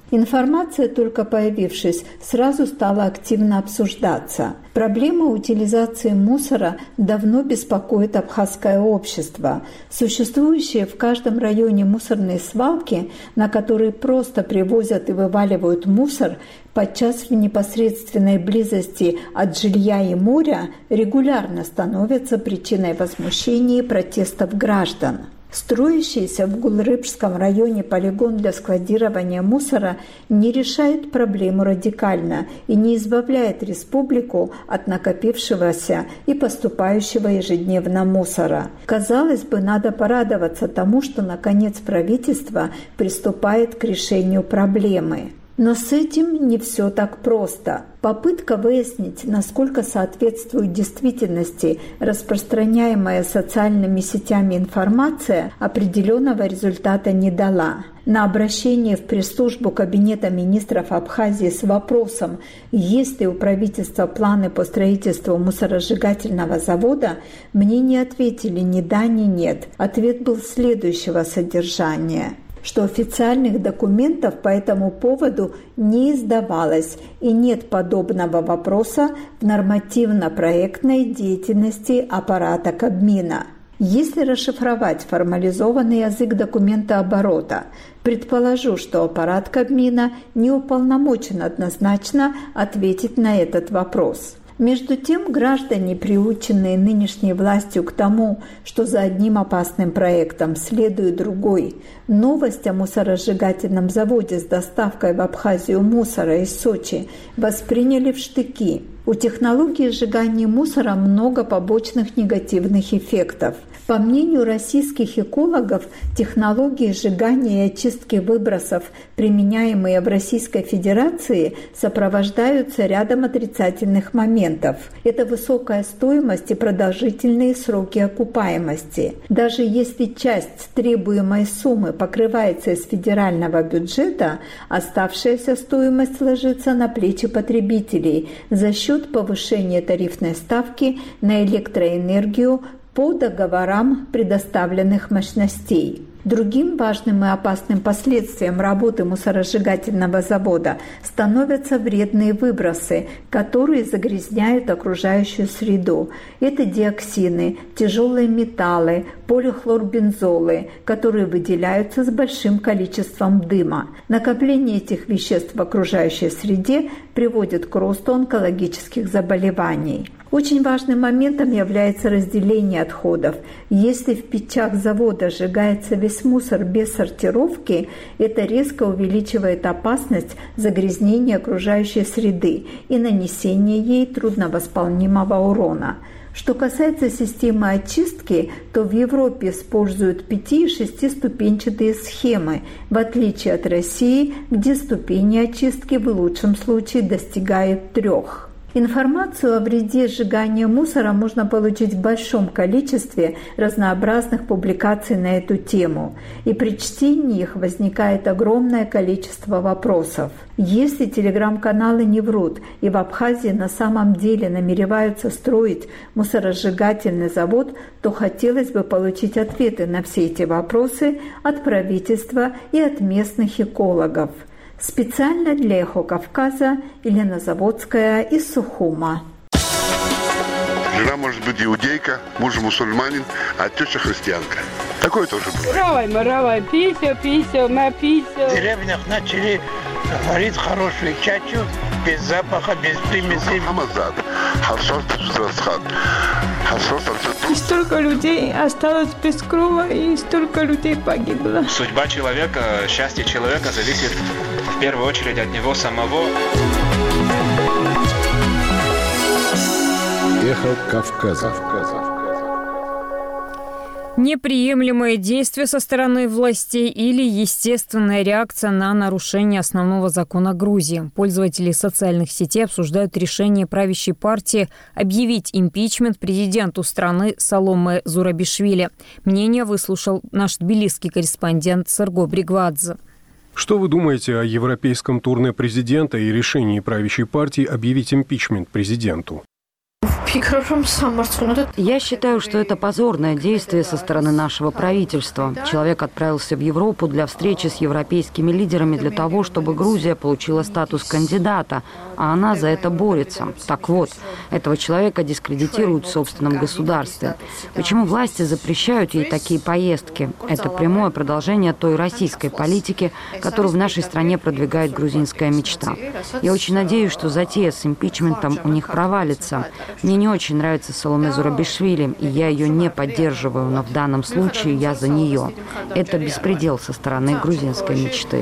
U: Информация, только появившись, сразу стала активно обсуждаться. Проблема утилизации мусора давно беспокоит абхазское общество. Существующие в каждом районе мусорные свалки, на которые просто привозят и вываливают мусор, подчас в непосредственной близости от жилья и моря, регулярно становятся причиной возмущения и протестов граждан. Строящийся в Гулрыбском районе полигон для складирования мусора не решает проблему радикально и не избавляет республику от накопившегося и поступающего ежедневно мусора. Казалось бы, надо порадоваться тому, что, наконец, правительство приступает к решению проблемы. Но с этим не все так просто. Попытка выяснить, насколько соответствует действительности распространяемая социальными сетями информация, определенного результата не дала. На обращение в пресс-службу Кабинета министров Абхазии с вопросом, есть ли у правительства планы по строительству мусоросжигательного завода, мне не ответили ни да, ни нет. Ответ был следующего содержания: что официальных документов по этому поводу не издавалось и нет подобного вопроса в нормативно-проектной деятельности аппарата Кабмина. Если расшифровать формализованный язык документооборота, предположу, что аппарат Кабмина не уполномочен однозначно ответить на этот вопрос. Между тем, граждане, приученные нынешней властью к тому, что за одним опасным проектом следует другой, новость о мусоросжигательном заводе с доставкой в Абхазию мусора из Сочи восприняли в штыки. У технологии сжигания мусора много побочных негативных эффектов. По мнению российских экологов, технологии сжигания и очистки выбросов, применяемые в Российской Федерации, сопровождаются рядом отрицательных моментов. Это высокая стоимость и продолжительные сроки окупаемости. Даже если часть требуемой суммы покрывается из федерального бюджета, оставшаяся стоимость ложится на плечи потребителей за счет повышения тарифной ставки на электроэнергию по договорам предоставленных мощностей. Другим важным и опасным последствием работы мусоросжигательного завода становятся вредные выбросы, которые загрязняют окружающую среду. Это диоксины, тяжелые металлы, полихлорбензолы, которые выделяются с большим количеством дыма. Накопление этих веществ в окружающей среде приводит к росту онкологических заболеваний. Очень важным моментом является разделение отходов. Если в печах завода сжигается весь мусор без сортировки, это резко увеличивает опасность загрязнения окружающей среды и нанесения ей трудновосполнимого урона. Что касается системы очистки, то в Европе используют пяти- и шестиступенчатые схемы, в отличие от России, где ступени очистки в лучшем случае достигают трех. Информацию о вреде сжигания мусора можно получить в большом количестве разнообразных публикаций на эту тему, и при чтении их возникает огромное количество вопросов. Если телеграм-каналы не врут и в Абхазии на самом деле намереваются строить мусоросжигательный завод, то хотелось бы получить ответы на все эти вопросы от правительства и от местных экологов. Специально для «Эхо Кавказа» Елена Заводская из Сухума.
D: Жена может быть иудейка, муж мусульманин, а теща христианка. Такое тоже бывает.
V: Равай, маравай, пися, пися, на пися.
W: В деревнях начали варить хорошую чачу, без запаха, без примесей.
V: И столько людей осталось без крова, и столько людей погибло.
X: Судьба человека, счастье человека зависит в первую очередь от него самого.
I: Эхо Кавказа.
A: Неприемлемые действия со стороны властей или естественная реакция на нарушение основного закона Грузии. Пользователи социальных сетей обсуждают решение правящей партии объявить импичмент президенту страны Саломе Зурабишвили. Мнение выслушал наш тбилисский корреспондент Серго Бригвадзе.
O: Что вы думаете о европейском турне президента и решении правящей партии объявить импичмент президенту?
Y: В
P: Я считаю, что это позорное действие со стороны нашего правительства. Человек отправился в Европу для встречи с европейскими лидерами для того, чтобы Грузия получила статус кандидата, а она за это борется. Так вот, этого человека дискредитируют в собственном государстве. Почему власти запрещают ей такие поездки? Это прямое продолжение той российской политики, которую в нашей стране продвигает грузинская мечта. Я очень надеюсь, что затея с импичментом у них провалится. Мне не очень нравится Саломе Зурабишвили, и я ее не поддерживаю, но в данном случае я за нее. Это беспредел со стороны грузинской мечты.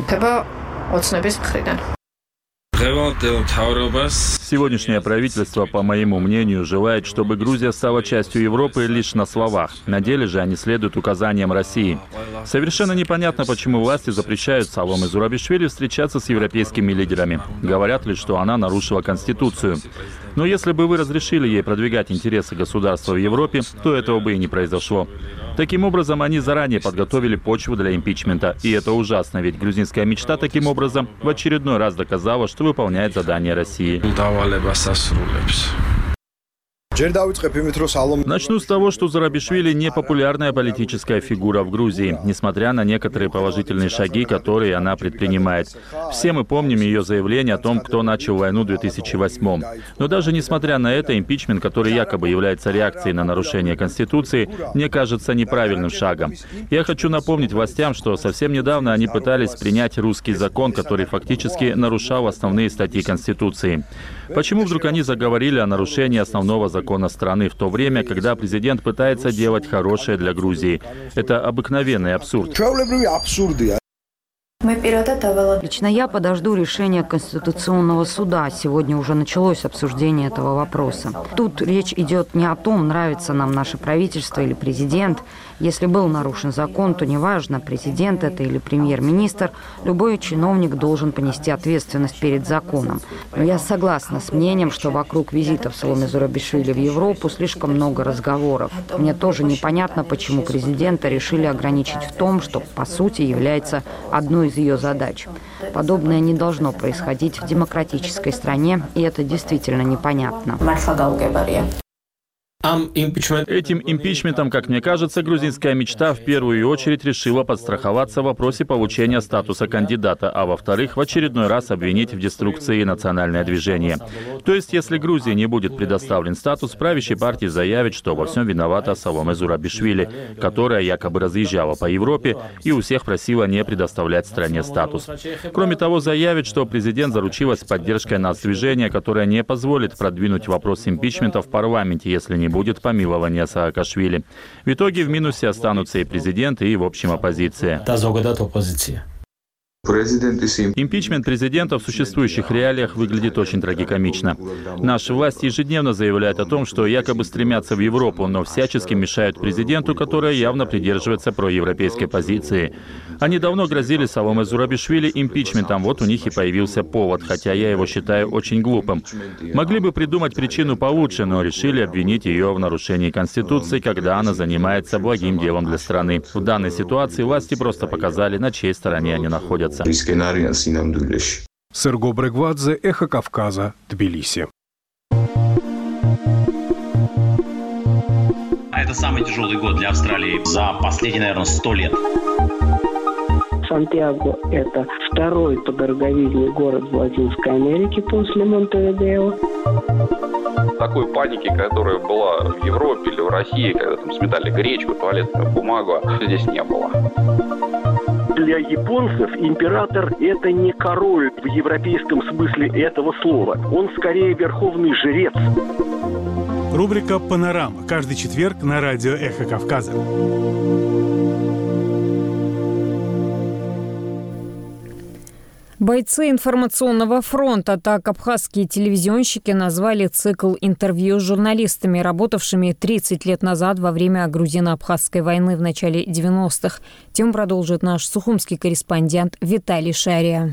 G: Сегодняшнее правительство, по моему мнению, желает, чтобы Грузия стала частью Европы лишь на словах. На деле же они следуют указаниям России. Совершенно непонятно, почему власти запрещают Саломе Зурабишвили встречаться с европейскими лидерами. Говорят лишь, что она нарушила Конституцию. Но если бы вы разрешили ей продвигать интересы государства в Европе, то этого бы и не произошло. Таким образом, они заранее подготовили почву для импичмента. И это ужасно, ведь грузинская мечта таким образом в очередной раз доказала, что выполняет задание России. Начну с того, что Зурабишвили не популярная политическая фигура в Грузии, несмотря на некоторые положительные шаги, которые она предпринимает. Все мы помним ее заявление о том, кто начал войну в две тысячи восьмом. Но даже несмотря на это, импичмент, который якобы является реакцией на нарушение Конституции, мне кажется неправильным шагом. Я хочу напомнить властям, что совсем недавно они пытались принять русский закон, который фактически нарушал основные статьи Конституции. Почему вдруг они заговорили о нарушении основного закона страны в то время, когда президент пытается делать хорошее для Грузии? Это обыкновенный абсурд.
P: Лично я подожду решения Конституционного суда. Сегодня уже началось обсуждение этого вопроса. Тут речь идет не о том, нравится нам наше правительство или президент. Если был нарушен закон, то неважно, президент это или премьер-министр, любой чиновник должен понести ответственность перед законом. Но я согласна с мнением, что вокруг визитов Саломе Зурабишвили в Европу слишком много разговоров. Мне тоже непонятно, почему президента решили ограничить в том, что по сути является одной из ее задач. Подобное не должно происходить в демократической стране, и это действительно непонятно.
G: Этим импичментом, как мне кажется, грузинская мечта в первую очередь решила подстраховаться в вопросе получения статуса кандидата, а во-вторых, в очередной раз обвинить в деструкции национальное движение. То есть, если Грузии не будет предоставлен статус, правящей партии заявит, что во всем виновата Саломе Зурабишвили, которая якобы разъезжала по Европе и у всех просила не предоставлять стране статус. Кроме того, заявит, что президент заручилась поддержкой нацдвижения, которое не позволит продвинуть вопрос импичмента в парламенте, если не будет помилования Саакашвили. В итоге в минусе останутся и президент, и, в общем, оппозиция. Импичмент президента в существующих реалиях выглядит очень трагикомично. Наши власти ежедневно заявляют о том, что якобы стремятся в Европу, но всячески мешают президенту, который явно придерживается проевропейской позиции. Они давно грозили Саломе Зурабишвили импичментом, вот у них и появился повод, хотя я его считаю очень глупым. Могли бы придумать причину получше, но решили обвинить ее в нарушении Конституции, когда она занимается благим делом для страны. В данной ситуации власти просто показали, на чьей стороне они находятся.
O: Серго Брегвадзе, Эхо Кавказа, Тбилиси.
H: Это самый тяжелый год для Австралии за последние, наверное, сто лет.
K: Сантьяго – это второй по дороговизне город в Латинской Америке после Монтевидео.
L: Такой паники, которая была в Европе или в России, когда там сметали гречку, туалетную бумагу, здесь не было.
Y: Для японцев император – это не король в европейском смысле этого слова. Он скорее верховный жрец.
Z: Рубрика «Панорама». Каждый четверг на радио «Эхо Кавказа».
A: Бойцы информационного фронта, так абхазские телевизионщики назвали цикл интервью с журналистами, работавшими тридцать лет назад во время грузино-абхазской войны в начале девяностых. Тему продолжит наш сухумский корреспондент Виталий Шария.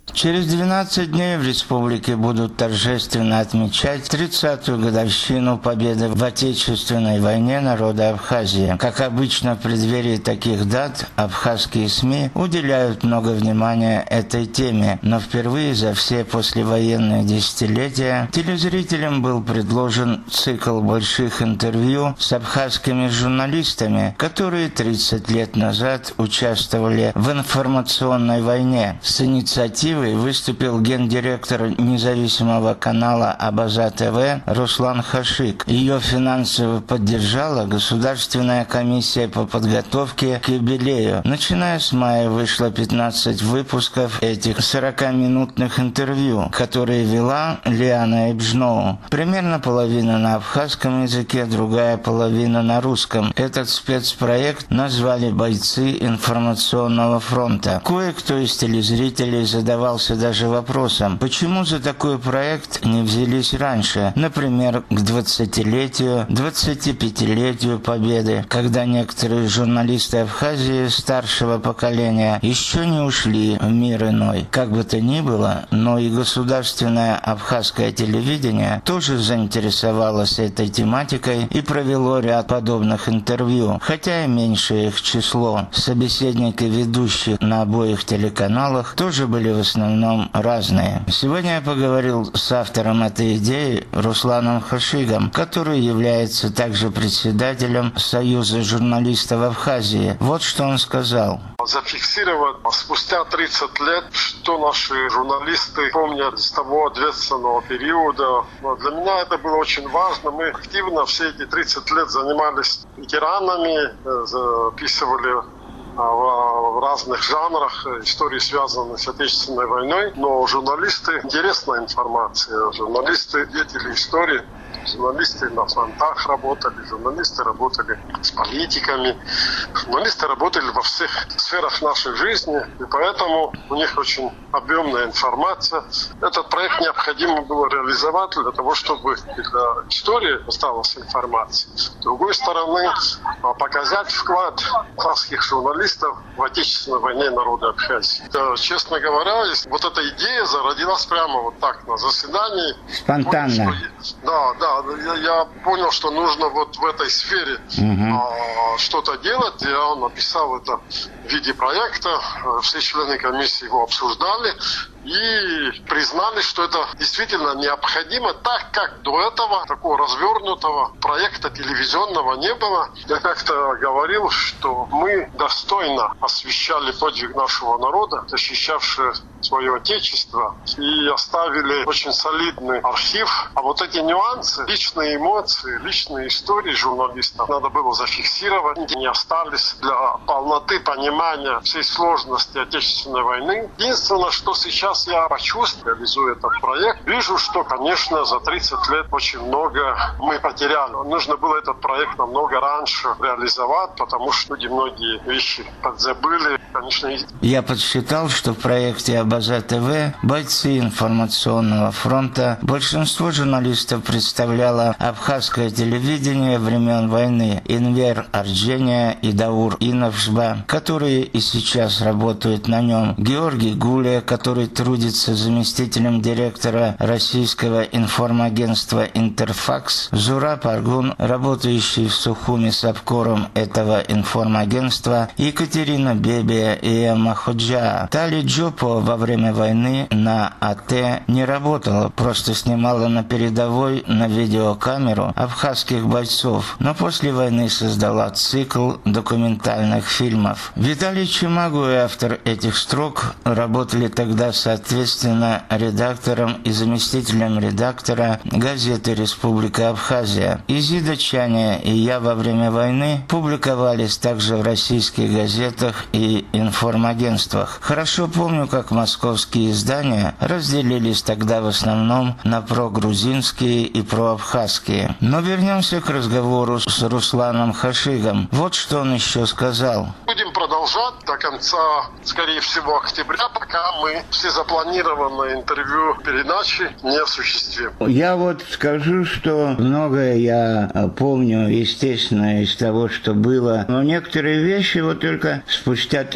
E: Через двенадцать дней в республике будут торжественно отмечать тридцатую годовщину победы в Отечественной войне народа Абхазии. Как обычно в преддверии таких дат абхазские СМИ уделяют много внимания этой теме, но впервые за все послевоенные десятилетия телезрителям был предложен цикл больших интервью с абхазскими журналистами, которые тридцать лет назад участвовали в информационной войне. С инициативой выступил гендиректор независимого канала Абаза ТВ Руслан Хашик. Ее финансово поддержала Государственная комиссия по подготовке к юбилею. Начиная с мая вышло пятнадцать выпусков этих сорокаминутных интервью, которые вела Лиана Эбжноу. Примерно половина на абхазском языке, другая половина на русском. Этот спецпроект назвали «Бойцы информационного фронта». Кое-кто из телезрителей задавал даже вопросом, почему за такой проект не взялись раньше, например, к двадцатилетию, двадцатипятилетию Победы, когда некоторые журналисты Абхазии старшего поколения еще не ушли в мир иной. Как бы то ни было, но и государственное абхазское телевидение тоже заинтересовалось этой тематикой и провело ряд подобных интервью, хотя и меньшее их число. Собеседники ведущих на обоих телеканалах тоже были в основном разные. Сегодня я поговорил с автором этой идеи Русланом Хашигом, который является также председателем Союза журналистов Абхазии. Вот что он сказал.
F: Зафиксировать спустя тридцать лет, что наши журналисты помнят с того ответственного периода. Но для меня это было очень важно. Мы активно все эти тридцать лет занимались ветеранами, записывали в разных жанрах истории, связанные с Отечественной войной. Но журналисты – интересная информация. Журналисты – деятели истории. Журналисты на фронтах работали, журналисты работали с политиками, журналисты работали во всех сферах нашей жизни, и поэтому у них очень объемная информация. Этот проект необходимо было реализовать для того, чтобы для истории осталась информация. С другой стороны, показать вклад абхазских журналистов в Отечественной войне народа Абхазии. Да, честно говоря, вот эта идея зародилась прямо вот так на заседании.
E: Спонтанно.
F: Понял, что... Да, да. Я, я понял, что нужно вот в этой сфере uh-huh. а, что-то делать. Я написал это в виде проекта. Все члены комиссии его обсуждали и признали, что это действительно необходимо, так как до этого такого развернутого проекта телевизионного не было. Я как-то говорил, что мы достойно освещали подвиг нашего народа, защищавшего свое отечество, и оставили очень солидный архив. А вот эти нюансы, личные эмоции, личные истории журналистов надо было зафиксировать. Они остались для полноты понимания всей сложности Отечественной войны. Единственное, что сейчас я почувствую, реализуя этот проект, вижу, что, конечно, за тридцать лет очень много мы потеряли. Нужно было этот проект намного раньше реализовать, потому что люди многие вещи подзабыли. Конечно,
E: я подсчитал, что в проекте Абаза ТВ «Бойцы информационного фронта» большинство журналистов представляло абхазское телевидение времен войны Инвер Арджения и Даур Иновшба, которые и сейчас работают на нем, Георгий Гуля, который трудится заместителем директора российского информагентства «Интерфакс», Зураб Аргун, работающий в Сухуми с обкором этого информагентства, Екатерина Бебе и Эмма Ходжа. Тали Джопо во время войны на АТ не работала, просто снимала на передовой на видеокамеру абхазских бойцов, но после войны создала цикл документальных фильмов. Виталий Чимагу и автор этих строк работали тогда соответственно редактором и заместителем редактора газеты «Республика Абхазия». Изида Чаня и я во время войны публиковались также в российских газетах и информагентствах. Хорошо помню, как московские издания разделились тогда в основном на прогрузинские и проабхазские. Но вернемся к разговору с Русланом Хашигом. Вот что он еще сказал.
F: Будем продолжать до конца, скорее всего, октября, пока мы все запланированные интервью, передачи не осуществим.
J: Я вот скажу, что многое я помню, естественно, из того, что было. Но некоторые вещи вот только спустя три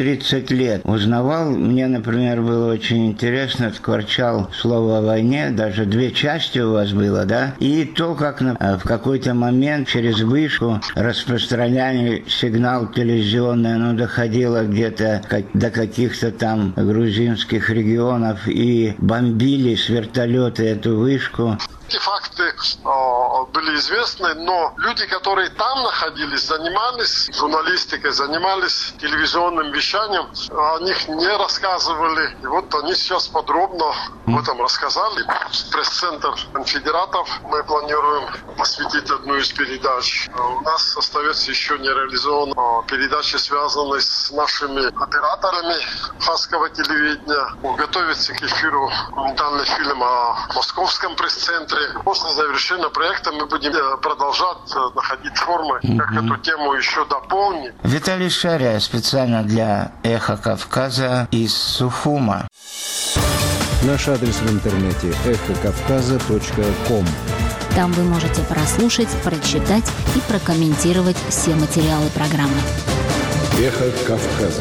J: тридцать лет узнавал. Мне, например, было очень интересно, скворчал слово о войне, даже две части у вас было, да? И то, как в какой-то момент через вышку распространяли сигнал телевизионный, оно доходило где-то до каких-то там грузинских регионов и бомбили с вертолета эту вышку.
F: Эти факты э, были известны, но люди, которые там находились, занимались журналистикой, занимались телевизионным вещанием, о них не рассказывали. И вот они сейчас подробно об этом рассказали. Пресс-центр конфедератов мы планируем посвятить одну из передач. У нас остается еще не реализована передачи, связанные с нашими операторами хасского телевидения. Готовится к эфиру документальный фильм о московском пресс-центре. После завершения проекта мы будем продолжать находить формы, как mm-hmm. эту тему еще дополнить.
E: Виталий Шария специально для «Эхо Кавказа» из Сухума.
I: Наш адрес в интернете эхо кавказа точка ком.
B: Там вы можете прослушать, прочитать и прокомментировать все материалы программы.
I: «Эхо Кавказа».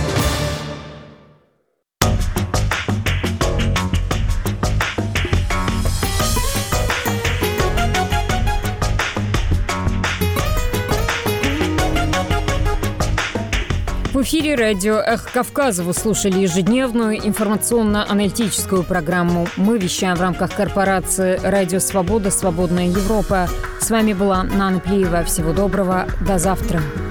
A: В эфире радио «Эхо Кавказа» вы слушали ежедневную информационно-аналитическую программу. Мы вещаем в рамках корпорации «Радио Свобода. Свободная Европа». С вами была Нана Плиева. Всего доброго. До завтра.